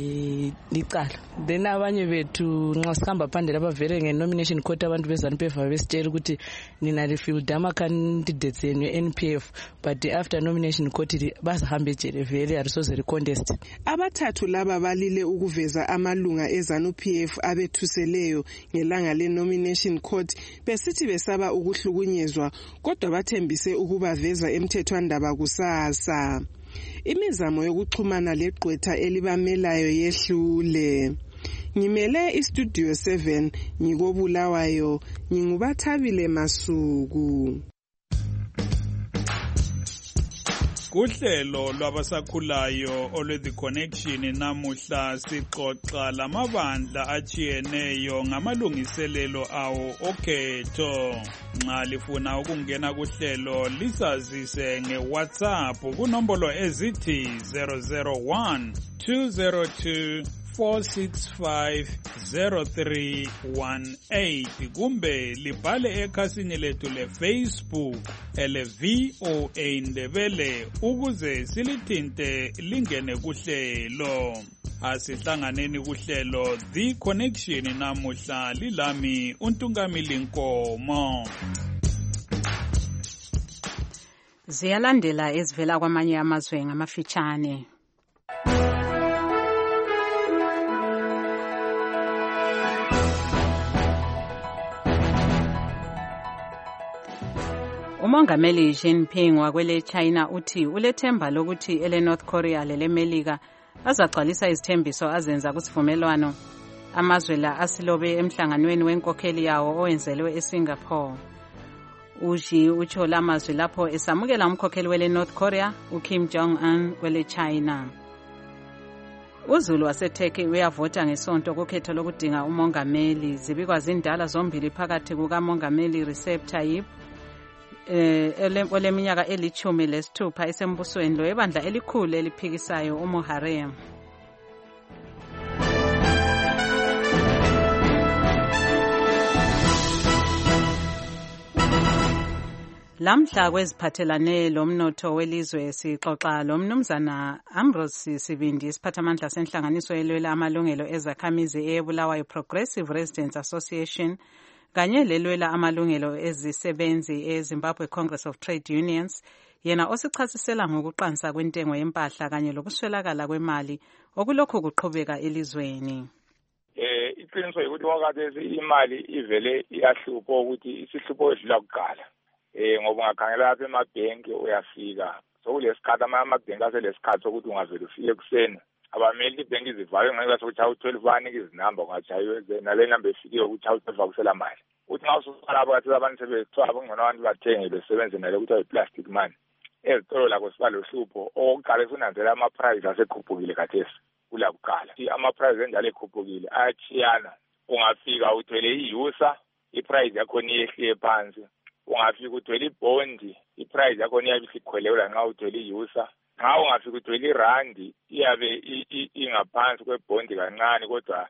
licala. Then abanye bethu nxa sihamba phandle abavele nge-nomination court abantu bezanu P F besitshela ukuthi nina lifield ama-candidates enu N P F but after nomination court bazahamba ejele vele arisoze recontest. Abathathu laba balile ukuveza amalunga ezanu P F abethuseleyo ngelanga le-nomination court besithi besaba ukuhlukunyezwa kodwa bathembise ukubaveza emthethwandaba kusasa. Imizamo yokuxhumana legqwetha elibamelayo yehlule. Ngimele istudio seven ngikobulawayo ngingubathabile Masuku. Kuhlelo lwabasakhulayo olwe The Connection namuhla sixoxa lamabandla achiyeneyo ngamalungiselelo awo okhetho. Nxa lifuna ukungena kuhlelo lisazise ngeWhatsApp kunombolo ezithi zero zero one two zero two four six five zero three one eight kumbe libhale ekhasini lethu leFacebook ele V O A Ndebele ukuze silithinte lingene kuhlelo. Asihlanganeni kuhlelo The Connection namuhla lilami uNtungamili Nkomo. Ziyalandela ezivela kwamanye amazwe ngamafitshane. Umongameli Xi Jinping wakwele China uthi ulethemba lokuthi ele North Korea lele Melika azagcwalisa izithembiso azenza kusivumelwano amazwe la asilobe emhlanganweni wenkokheli yawo owenzelwe eSingapore. Uxi utsho lamazwi lapho esamukela umkhokheli wele North Korea uKim Jong-un kwele China. UZulu waseTurkey uyavota ngesonto kukhetho lokudinga umongameli. Zibikwa zindala zombili phakathi kukamongameli Recep Tayyip eh oleminyaka elithumi lesithupha esembusweni lo ebandla elikhulu eliphikisayo uMuharrem. Lamhla kweziphathelane lomnotho welizwe sixoxa lomnumzana Ambrose Sibindi isiphathamandla senhlanganiso elwela amalungelo ezakhamizi eBulawayo Progressive Residents Association kanye lelwela amalungelo ezisebenzi eZimbabwe Congress of Trade Unions. Yena osichasisela ngokuqansa kwentengo yempahla kanye lokuswelakala kwemali okulokhu kuqhubeka elizweni. Eh iqiniso ukuthi wakade imali ivele iyahlupha ukuthi isihlupho edlula kuqala. Eh ngoba ungakhangela lapha emabhenki uyafika sokulesikhathi amabhenki aselesikhathi sokuthi ungavela ufike kuseni abameli ibhenki izivale ngeke sokuthi awu twelve banike izinamba ungachayiwe nale number efike ukuthi awu twelve akusela mali uthi nxa usuqala abantu abantu sebethwaba ngcono abantu bathenge besebenze nale ukuthi ayi plastic money ezitolo lakho sibalo hlupho okuqala kunanzela ama price asekhuphukile khathesi kula kuqala ama price enjalo ekhuphukile ayachiyana ungafika uthele iyusa iprice yakho niyehle phansi ungafika uthwele ibondi iprice yakho iyabisikhwelelela nxa uthwele iyusa nxa ungafika uthwele irandi iyabe ingaphansi kwebondi kancane kodwa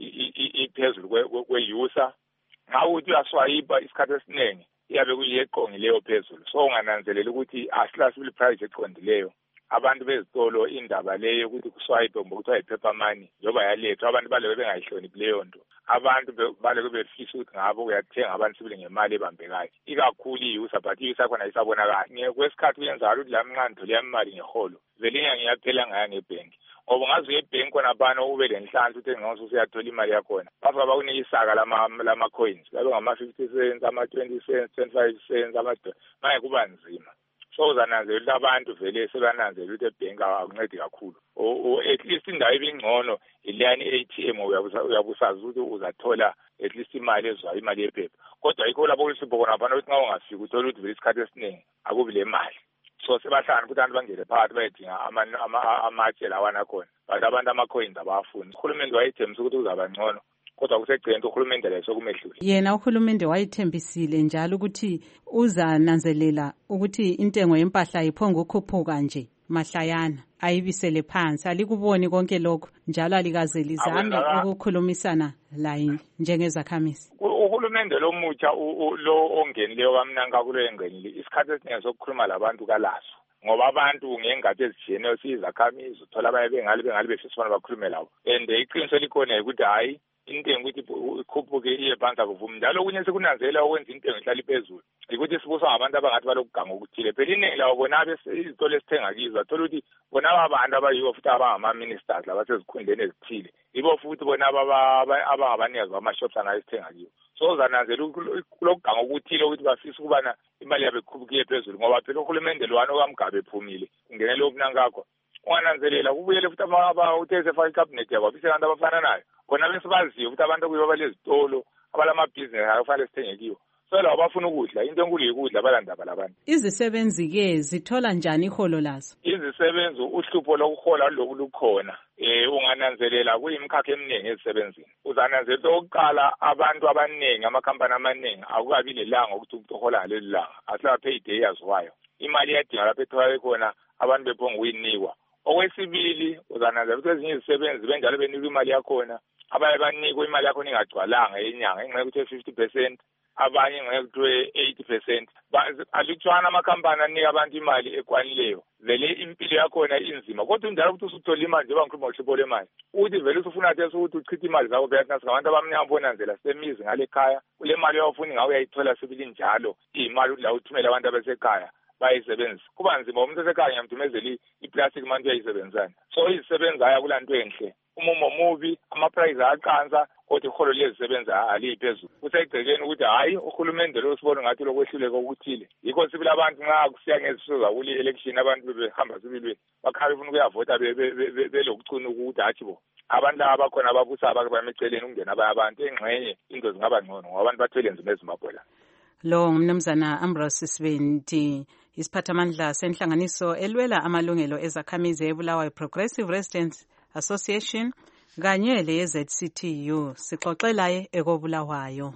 iphezulu kweyusa nxa uthi uyaswayipa isikhathi esiningi iyabe kuyiyeqongileyo phezulu so ungananzelela ukuthi asilasibili price eqondileyo abantu bezitolo indaba leyo ukuthi kuswayipe ngokuthiwa yipaper money njoba yalethwa abantu baleke bengayihloniphi leyo nto abantu baleke befisa ukuthi ngabo uyathenga abantu sibili ngemali ebambekayo ikakhulu iyusa but iyusa khona isabonakala ngekwesikhathi kuyenza ukuthi la mnqando le mali ngeholo vele ngiyaphela ngaya ngebhenki ngoba ngazi ebhenki khona bana ube lenhlanhla uthi ngizose usiyathola imali yakona bafika bakunika isaka lama lama coins labe ngama fifty cents ama twenty cents twenty-five cents ama manje kuba nzima so uzananzelela abantu vele sebananzelela ukuthi ebhenki akuncedi kakhulu o at least indawo ebingcono iliyani A T M uyabusazi ukuthi uzathola at least imali ezwa imali yephepha kodwa yikho lapho kusipho khona abantu ukuthi nxa ungafika uthola ukuthi vele isikhathi esiningi akubi le mali so sebahlangana ukuthi abantu bangene phakathi bayedinga amatshe lawana khona but abantu ama-coins abafuni uhulumende wayethembisa ukuthi uzaba ngcono kodwa kusegcina uhulumende leso kumehlule yena uhulumende wayethembisile njalo ukuthi uzananzelela ukuthi intengo yempahla iphonga ukukhuphuka nje mahlayana ayibisele phansi alikuboni konke lokho njalo alikaze lizame ukukhulumisana laye njengezakhamisi uhulumende lomutsha lo ongenileyo kamnanka kulo engqenile isikhathi esiningi sokukhuluma labantu kalaso ngoba abantu ngengathi ezitshiyeneyo siyizakhamizi uthola abaye bengali bengali befisa bona bakhulume labo and iqiniso elikhona ukuthi hayi intengo ukuthi ikhuphuke iye phansi akuvumi njalo okunye sekunanzela okwenza intengo ihlala iphezulu ukuthi sibuswa ngabantu abangathi balokuganga okuthile phela iningi lawo bona izitolo esithenga kizo athola ukuthi bona abantu abayibo futhi abangama-ministers labasezikhundleni ezithile yibo futhi bona abangabanikazi bama-shops angayisithenga kiwo so uzananzela kulokuganga okuthile ukuthi bafisa ukubana imali yabo ikhuphukiye phezulu ngoba phela uhulumende lwana okamgabe ephumile kungenele obunangakho ungananzelela kubuyele futhi uthe efaka ikhabinethi yabo abisekanti abafana nayo khona besibaziyo ukuthi abantu okuyibo abalezitolo abalamabhizinesi akufanele sithenge kiwo so labo bafuna ukudla into enkulu yikudla balandaba labantu izisebenzi-ke zithola njani iholo lazo izisebenzi uhlupho lokuhola loku lukhona um ungananzelela kuyimkhakha eminingi ezisebenzini uzananzelela okuqala abantu abaningi amakhampani amaningi akukabi lelanga ukuthi umuntu uhola ngaleli langa asilapayday yaziwayo imali iyadinga lapho etholakale khona abantu bephonga ukuyinikwa okwesibili uzananzelela ukuthi ezinye izisebenzi benjalo benikwa imali yakhona abaye banikwa imali yakhona ingagcwalanga yenyanga engeke kuthiwe fifty percent abanye engeke kuthiwe eighty percent alutshwana amakhampani anika abantu imali ekwanileyo vele impilo yakhona inzima kodwa njalo ukuthi usuthola imali njengoba ngikhuluma ngohlupho lwemali ukuthi vele usufuna athi ukuthi uchithe imali zakho phela singabantu abamnyama bonanzela semizi ngale khaya kule mali yawufuni ngawe uyayithola sibili njalo iyimali ukuthi la uthumela abantu abasekhaya bayisebenzisa kuba nzima umuntu esekhaya ngiyamdumezela iplastic manje uyayisebenzisana so izisebenzi aya kulanto enhle umumo mubi, ama-price ayaqansa, kodwa iholo lezisebenza aliphezulu. Kusegcekeni ukuthi hayi uhulumende lo sibona ngathi lokwehluleka okuthile. Yikho sibila abantu nxa kusiya ngezisuku zakule election abantu behamba sibilweni. Bakhabe ufuna ukuyavota belokucina ukuthi hathi bo. Abantu laba bakhona ababusa abake bameceleni ukungena abantu engxenye into zingaba ngcono ngoba abantu bathwele nzima eZimbabwe la. Lo ngumnumzana Ambrose Sibindi, isiphathamandla senhlanganiso elwela amalungelo ezakhamizi eBulawayo Progressive Residents Association kanye le-Z C T U. Sixoxelaye ekobulawayo.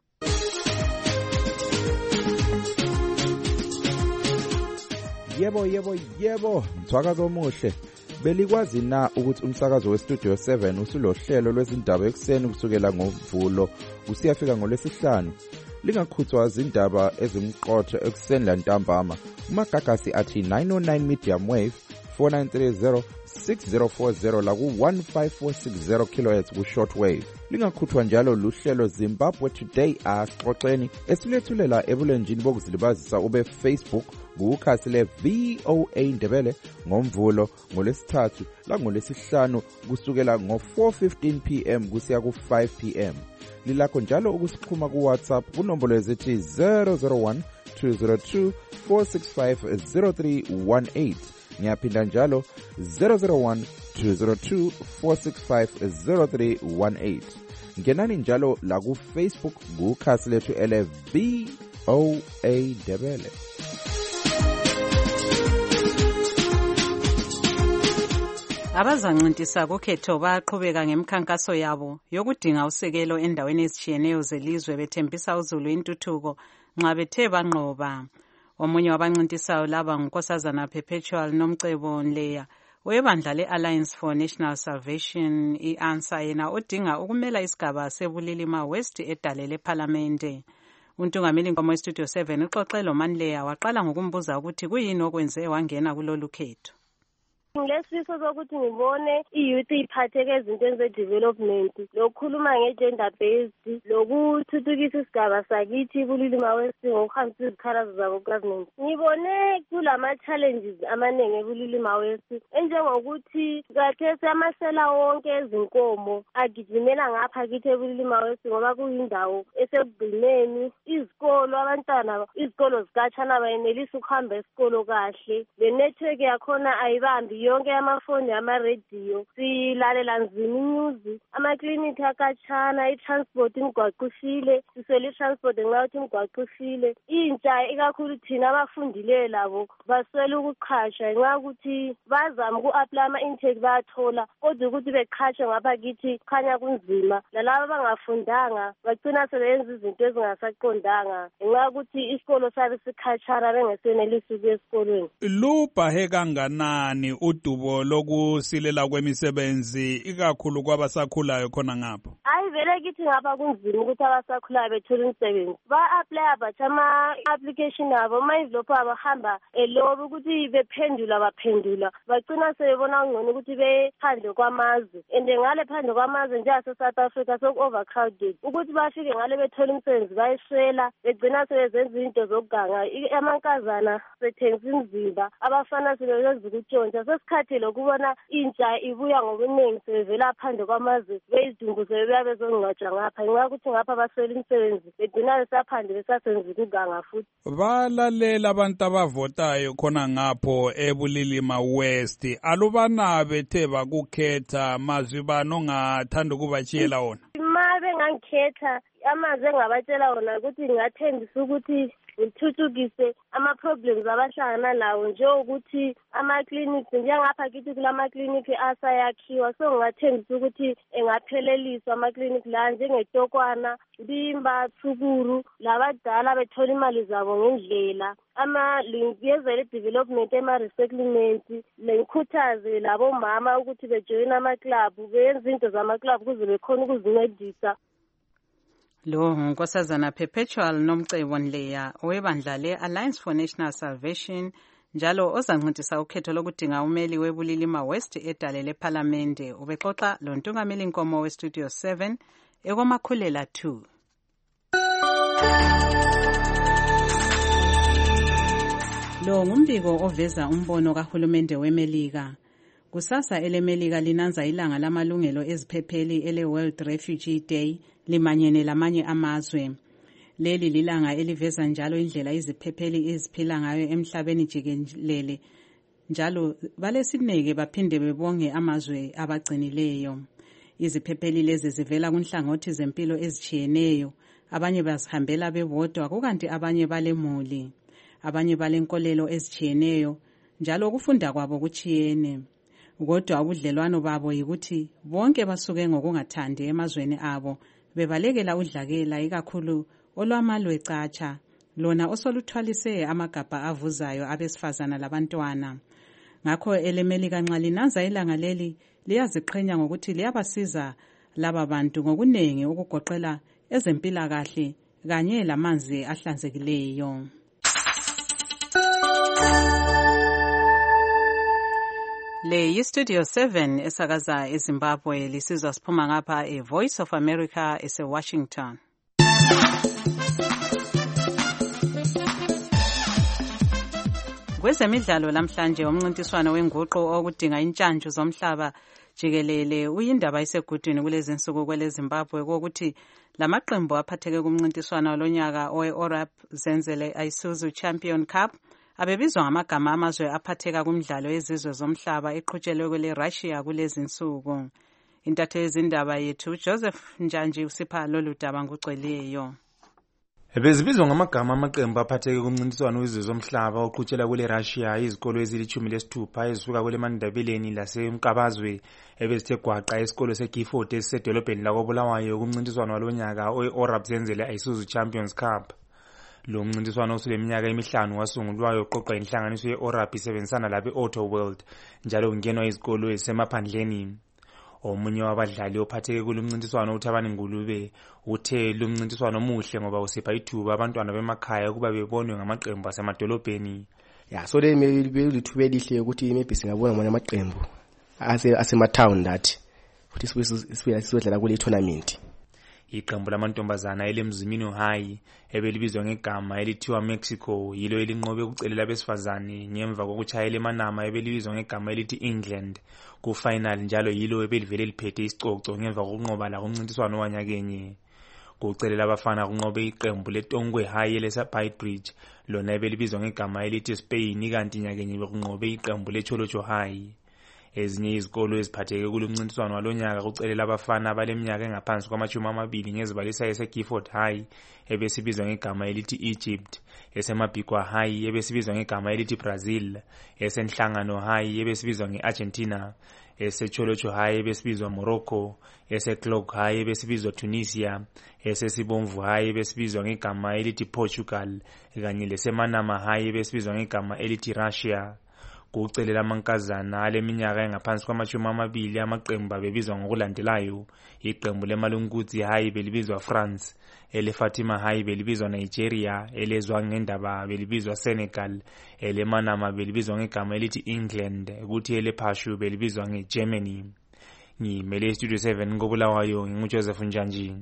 Yebo yebo yebo, mthwakazo omuhle. Belikwazi na ukuthi umsakazo weStudio seven usulohlelo lwezindaba ekseni kusukela ngoMvulo usiyafika ngoLwesihlanu? Lingakhuthwa izindaba ezimqotho ekseni lantambama. Umagagasi athi nine oh nine medium wave four nine three zero six zero four zero la ku one five four six zero kilohertz ku shortwave. Lingakhuthwa njalo luhlelo Zimbabwe Today asixoxeni esilethulela ebulenjini bokuzilibazisa ube Facebook kukhasi le V O A Ndebele ngoMvulo ngoLesithathu la ngoLesihlanu kusukela ngo four fifteen p m kusiya ku five p m. Lilakho njalo ukusixhuma ku WhatsApp kunombolo ezithi zero zero one two zero two four six five zero three one eight. Ngiyaphinda njalo zero zero one two zero two four six five zero three one eight. Ngenani njalo la ku Facebook kukhasi lethu ele V O A Ndebele. Abazancintiswa kukhetho baqhubeka ngemikhankaso yabo yokudinga usekelo endaweni ezitshiyeneyo zelizwe bethembisa uZulu intuthuko nxa bethe banqoba. Omunye wabancintisayo laba ngunkosazana Perpetual Nomcebo Nleya webandla le-Alliance for National Salvation i-ANSA yena odinga ukumela isigaba sebulilima West edale lephalamende. Untungameli nkomo weStudio seven uxoxelo Manleya waqala ngokumbuza ukuthi kuyini okwenze wangena kulolu khetho. Ngilesifiso sokuthi ngibone i-youth iphatheke ezintweni ze-development, lokukhuluma nge-gender based, lokuthuthukisa isigaba sakithi bulilima West ngokuhambisa izikhalazo zabo government. Ngibone kulama-challenges amaningi ebulilima West enjengokuthi kathesi amasela wonke ezinkomo agijimela ngapha kithi ebulilima West ngoba kuyindawo esekugcineni. Izikolo abantwana izikolo zikatshana bayenelisa ukuhamba esikolo kahle, le network yakhona ayibambi yonke amafoni ama-radio, silalela nzima inews, amaklinikhi akatshana, i-transport imigwaqo-ifile, siswele i-transport ngenxa yokuthi imigwaqo ifile. Intsha ikakhulu thina abafundileyo labo baswele ukuqhashwa ngenxa yokuthi bazama uku-aplaya ama-intake bayathola, kodwa ukuthi beqhashwe ngapha kithi khanya kunzima. Lalabo abangafundanga bagcina sebenza izinto ezingasaqondanga ngenxa yokuthi isikolo sabe sikhatshana bengesenelisi ukuya esikolweni. Lubhahe kanganani udubo lokusilela kwemisebenzi ikakhulu kwabasakhulayo khona ngapho? Hayi vele kithi ngapha kunzima ukuthi abasakhulayo bethole umsebenzi. Ba-aplaya bathi ama-application abo ama-envelope abo hamba elobi ukuthi bephendula baphendula bagcina sebebona ngcono ukuthi bephandle kwamazwe, and ngale phandle kwamazwe njengase-South Africa soku-overcrowded ukuthi bafike ngale bethole umsebenzi bayiswela begcina sebezenza izinto zokuganga. Amankazana sethengisa imizimba, abafana sebeyenza ukutshontsha. Sesikhathi lokubona intsha ibuya ngobuningi sebevela phandle kwamazwe beyizidumbu sebebuya bezongcwatshwa ngapha ngenxa yokuthi ngapha baswele imisebenzi begcina besaphandle besasenza ukuganga futhi. Balalela abantu abavotayo khona ngapho eBulilima West, alubana bethe bakukhetha mazwi bani ongathanda ukubatshiyela wona? Ma bengangikhetha amazwi engabatshela wona ukuthi ngingathembisa ukuthi ngithuthukise ama-problems abahlangana lawo njengokuthi ama-clinics njengapha kithi kulama-clinic asayakhiwa, so ngingathembisa ukuthi engapheleliswa ama-clinic la njengetokwana, Mbimba, Thukuru, labadala bethola imali zabo ngendlela. Ama-yezele development ema-resettlement, lengikhuthaze labomama ukuthi bejoyine ama-club, beyenze into zama-club ukuze bekhona ukuzincedisa. Lo nkosazana Perpetual Nomcebo Nleya owebandla le-Alliance for National Salvation njalo ozancintisa ukhetho lokudinga umeli webulilima West edale lephalamende. Ubexoxa lo ntungameli nkomo weStudio seven ekomakhulela two. Lo ngumbiko oveza umbono kahulumende weMelika. Kusasa elemelika linanza ilanga lamalungelo eziphepheli ele World Refugee Day limanyene lamanye amazwe. Leli lilanga eliveza njalo indlela iziphepheli eziphila ngayo emhlabeni jikelele. Njalo balesineke baphinde bebonge amazwe abagcinileyo. Iziphepheli lezi zivela kunhlangothi zempilo ezijiyeneyo. Abanye bazihambela bebodwa kukanti abanye balemuli. Abanye balenkolelo ezijiyeneyo njalo ukufunda kwabo kuchiyene. Kodwa ubudlelwano babo yikuthi bonke basuke ngokungathandi emazweni abo bebalekela udlakela ikakhulu olwamalwe catsha lona osoluthwalise amagabha avuzayo abesifazana labantwana. Ngakho elemelika nxa linanza ilanga leli liyaziqhenya ngokuthi liyabasiza laba bantu ngokunengi ukugoqela ezempilakahle kanye lamanzi ahlanzekileyo. Le yi-Studio seven esakaza eZimbabwe lisizwa siphuma ngapha e-Voice of America ese-Washington. Kwezemidlalo lamhlanje umncintiswano wenguqu okudinga intshantshu zomhlaba jikelele uyindaba isegudwini kulezi nsuku kwele Zimbabwe kokuthi lamaqembu aphatheke kumncintiswano lonyaka owe-Orap Zenzele Isuzu Champion Cup abebizwa ngamagama amazwe aphatheka kumidlalo yezizwe zomhlaba eqhutshelwe kwele Russia kulezi nsuku. Intatheli yezindaba yethu Joseph Njanji usipha lolu daba ngugcweleyo. Bezibizwa ngamagama amaqembu aphatheke kumncintiswano wezizwe zomhlaba oqhutshela kule Russia izikolo ezilithumi lesithupha ezisuka kule Mandabeleni lasemkabazwe ebezithe gwaqa esikolo seGifort esisedolobheni lakoBulawayo kumncintiswano walonyaka owe-Orap Zenzele Isuzu Champions Cup. Lo mncintiswano usuleminyaka emihlanu wasungulwayo uqoqwa inhlanganiso ye-Orap isebenzisana labe Auto World njalo ungenwa izikolo ezisemaphandleni. Omunye wabadlali ophatheke kulumncintiswano uThabani Ngulube uthe lumncintiswano omuhle ngoba usipha ithuba abantwana bemakhaya ukuba bebonwe ngamaqembu asemadolobheni. Ya so le belithuba elihle ukuthi maybe singabona amanye amaqembu ase asema-town that futhi sibuye sizodlala kule tournament. Iqembu lamantombazana elemzimino high ebelibizwa ngegama elithiwa Mexico yilo elinqobe ukucelela abesifazane ngemva kokuchayela eManama ebelibizwa ngegama elithi England ku final njalo yilo ebelivele liphethe isicoco ngemva kokunqoba la kumncintiswano wanyakenye. Kucelela abafana kunqobe iqembu leTongwe High elesa Bridge lona ebelibizwa ngegama elithi Spain kanti nyakenye bekunqobe iqembu leCholocho High. Ezinye izikolo eziphatheke kulumncintiswano walonyaka kucelela abafana abaleminyaka engaphansi kwamashumi amabili ngezibalisa eseGifort High ebesibizwa ngegama elithi Egypt, esemabhikwa High ebesibizwa ngegama elithi Brazil, esenhlangano High ebesibizwa ngeArgentina, eseCholocho High ebesibizwa Morocco, eseClog High ebesibizwa Tunisia, esesibomvu High ebesibizwa ngegama elithi Portugal kanye leseManama High ebesibizwa ngegama elithi Russia. Kucelela amankazana aleminyaka engaphansi kwamashumi amabili amaqembu abebizwa ngokulandelayo. Iqembu leMalungutsi High belibizwa France, eleFatima High belibizwa Nigeria, elezwa ngendaba belibizwa Senegal, eleManama belibizwa ngegama elithi England, kuthi elePhashu belibizwa ngeGermany. Ngimele Studio seven ngoBulawayo nginguJoseph Njanji.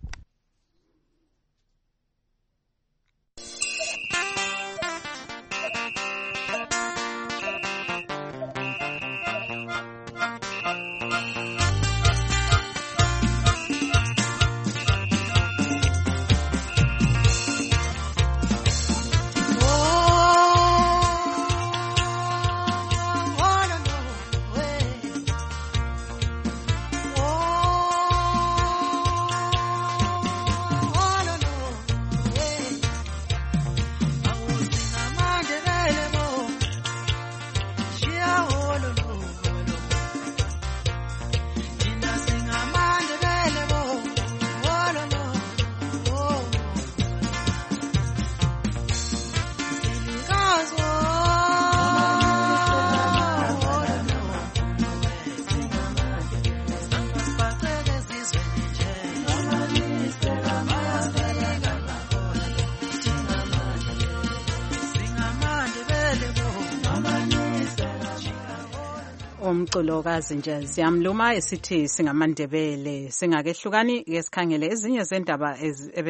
umculokazi nje siyamluma esithi singamandebele singakehlukani ke sikhangele ezinye zendaba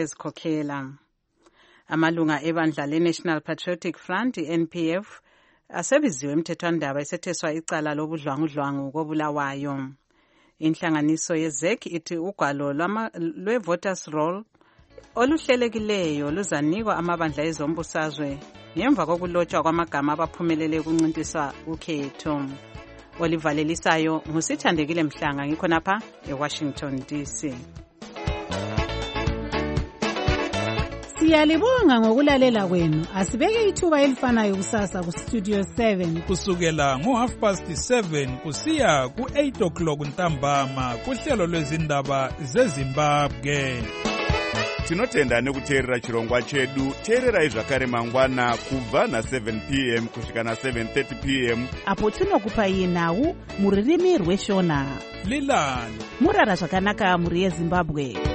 ebezikhokhela. Amalunga ebandla le National Patriotic Front N P F asebiziwe emthethwandaba esetheswa icala lobudlwangudlwangu kobulawayo. Inhlanganiso yezek ithi ugwalo lwe-voters roll oluhlelekileyo luzanikwa amabandla ezombusazwe ngemva kokulotshwa kwamagama abaphumelele ukuncintiswa ukhetho. Olivalelisayo ngusithandekile Mhlanga ngikhonapha eWashington D C. Siyalibonga ngokulalela kwenu. Asibeke ithuba elifanayo kusasa ku Studio seven kusukela ngo half past seven kusiya ku eight o'clock ntambama kuhlelo lwezindaba zeZimbabwe. Tinotenda nekuteerera chirongwa chedu. Teererai zvakare mangwana kubva na seven p m kusvika na seven thirty p m apo tinokupai nhau muririmi rweshona. Lilani murara zvakanaka muri yeZimbabwe.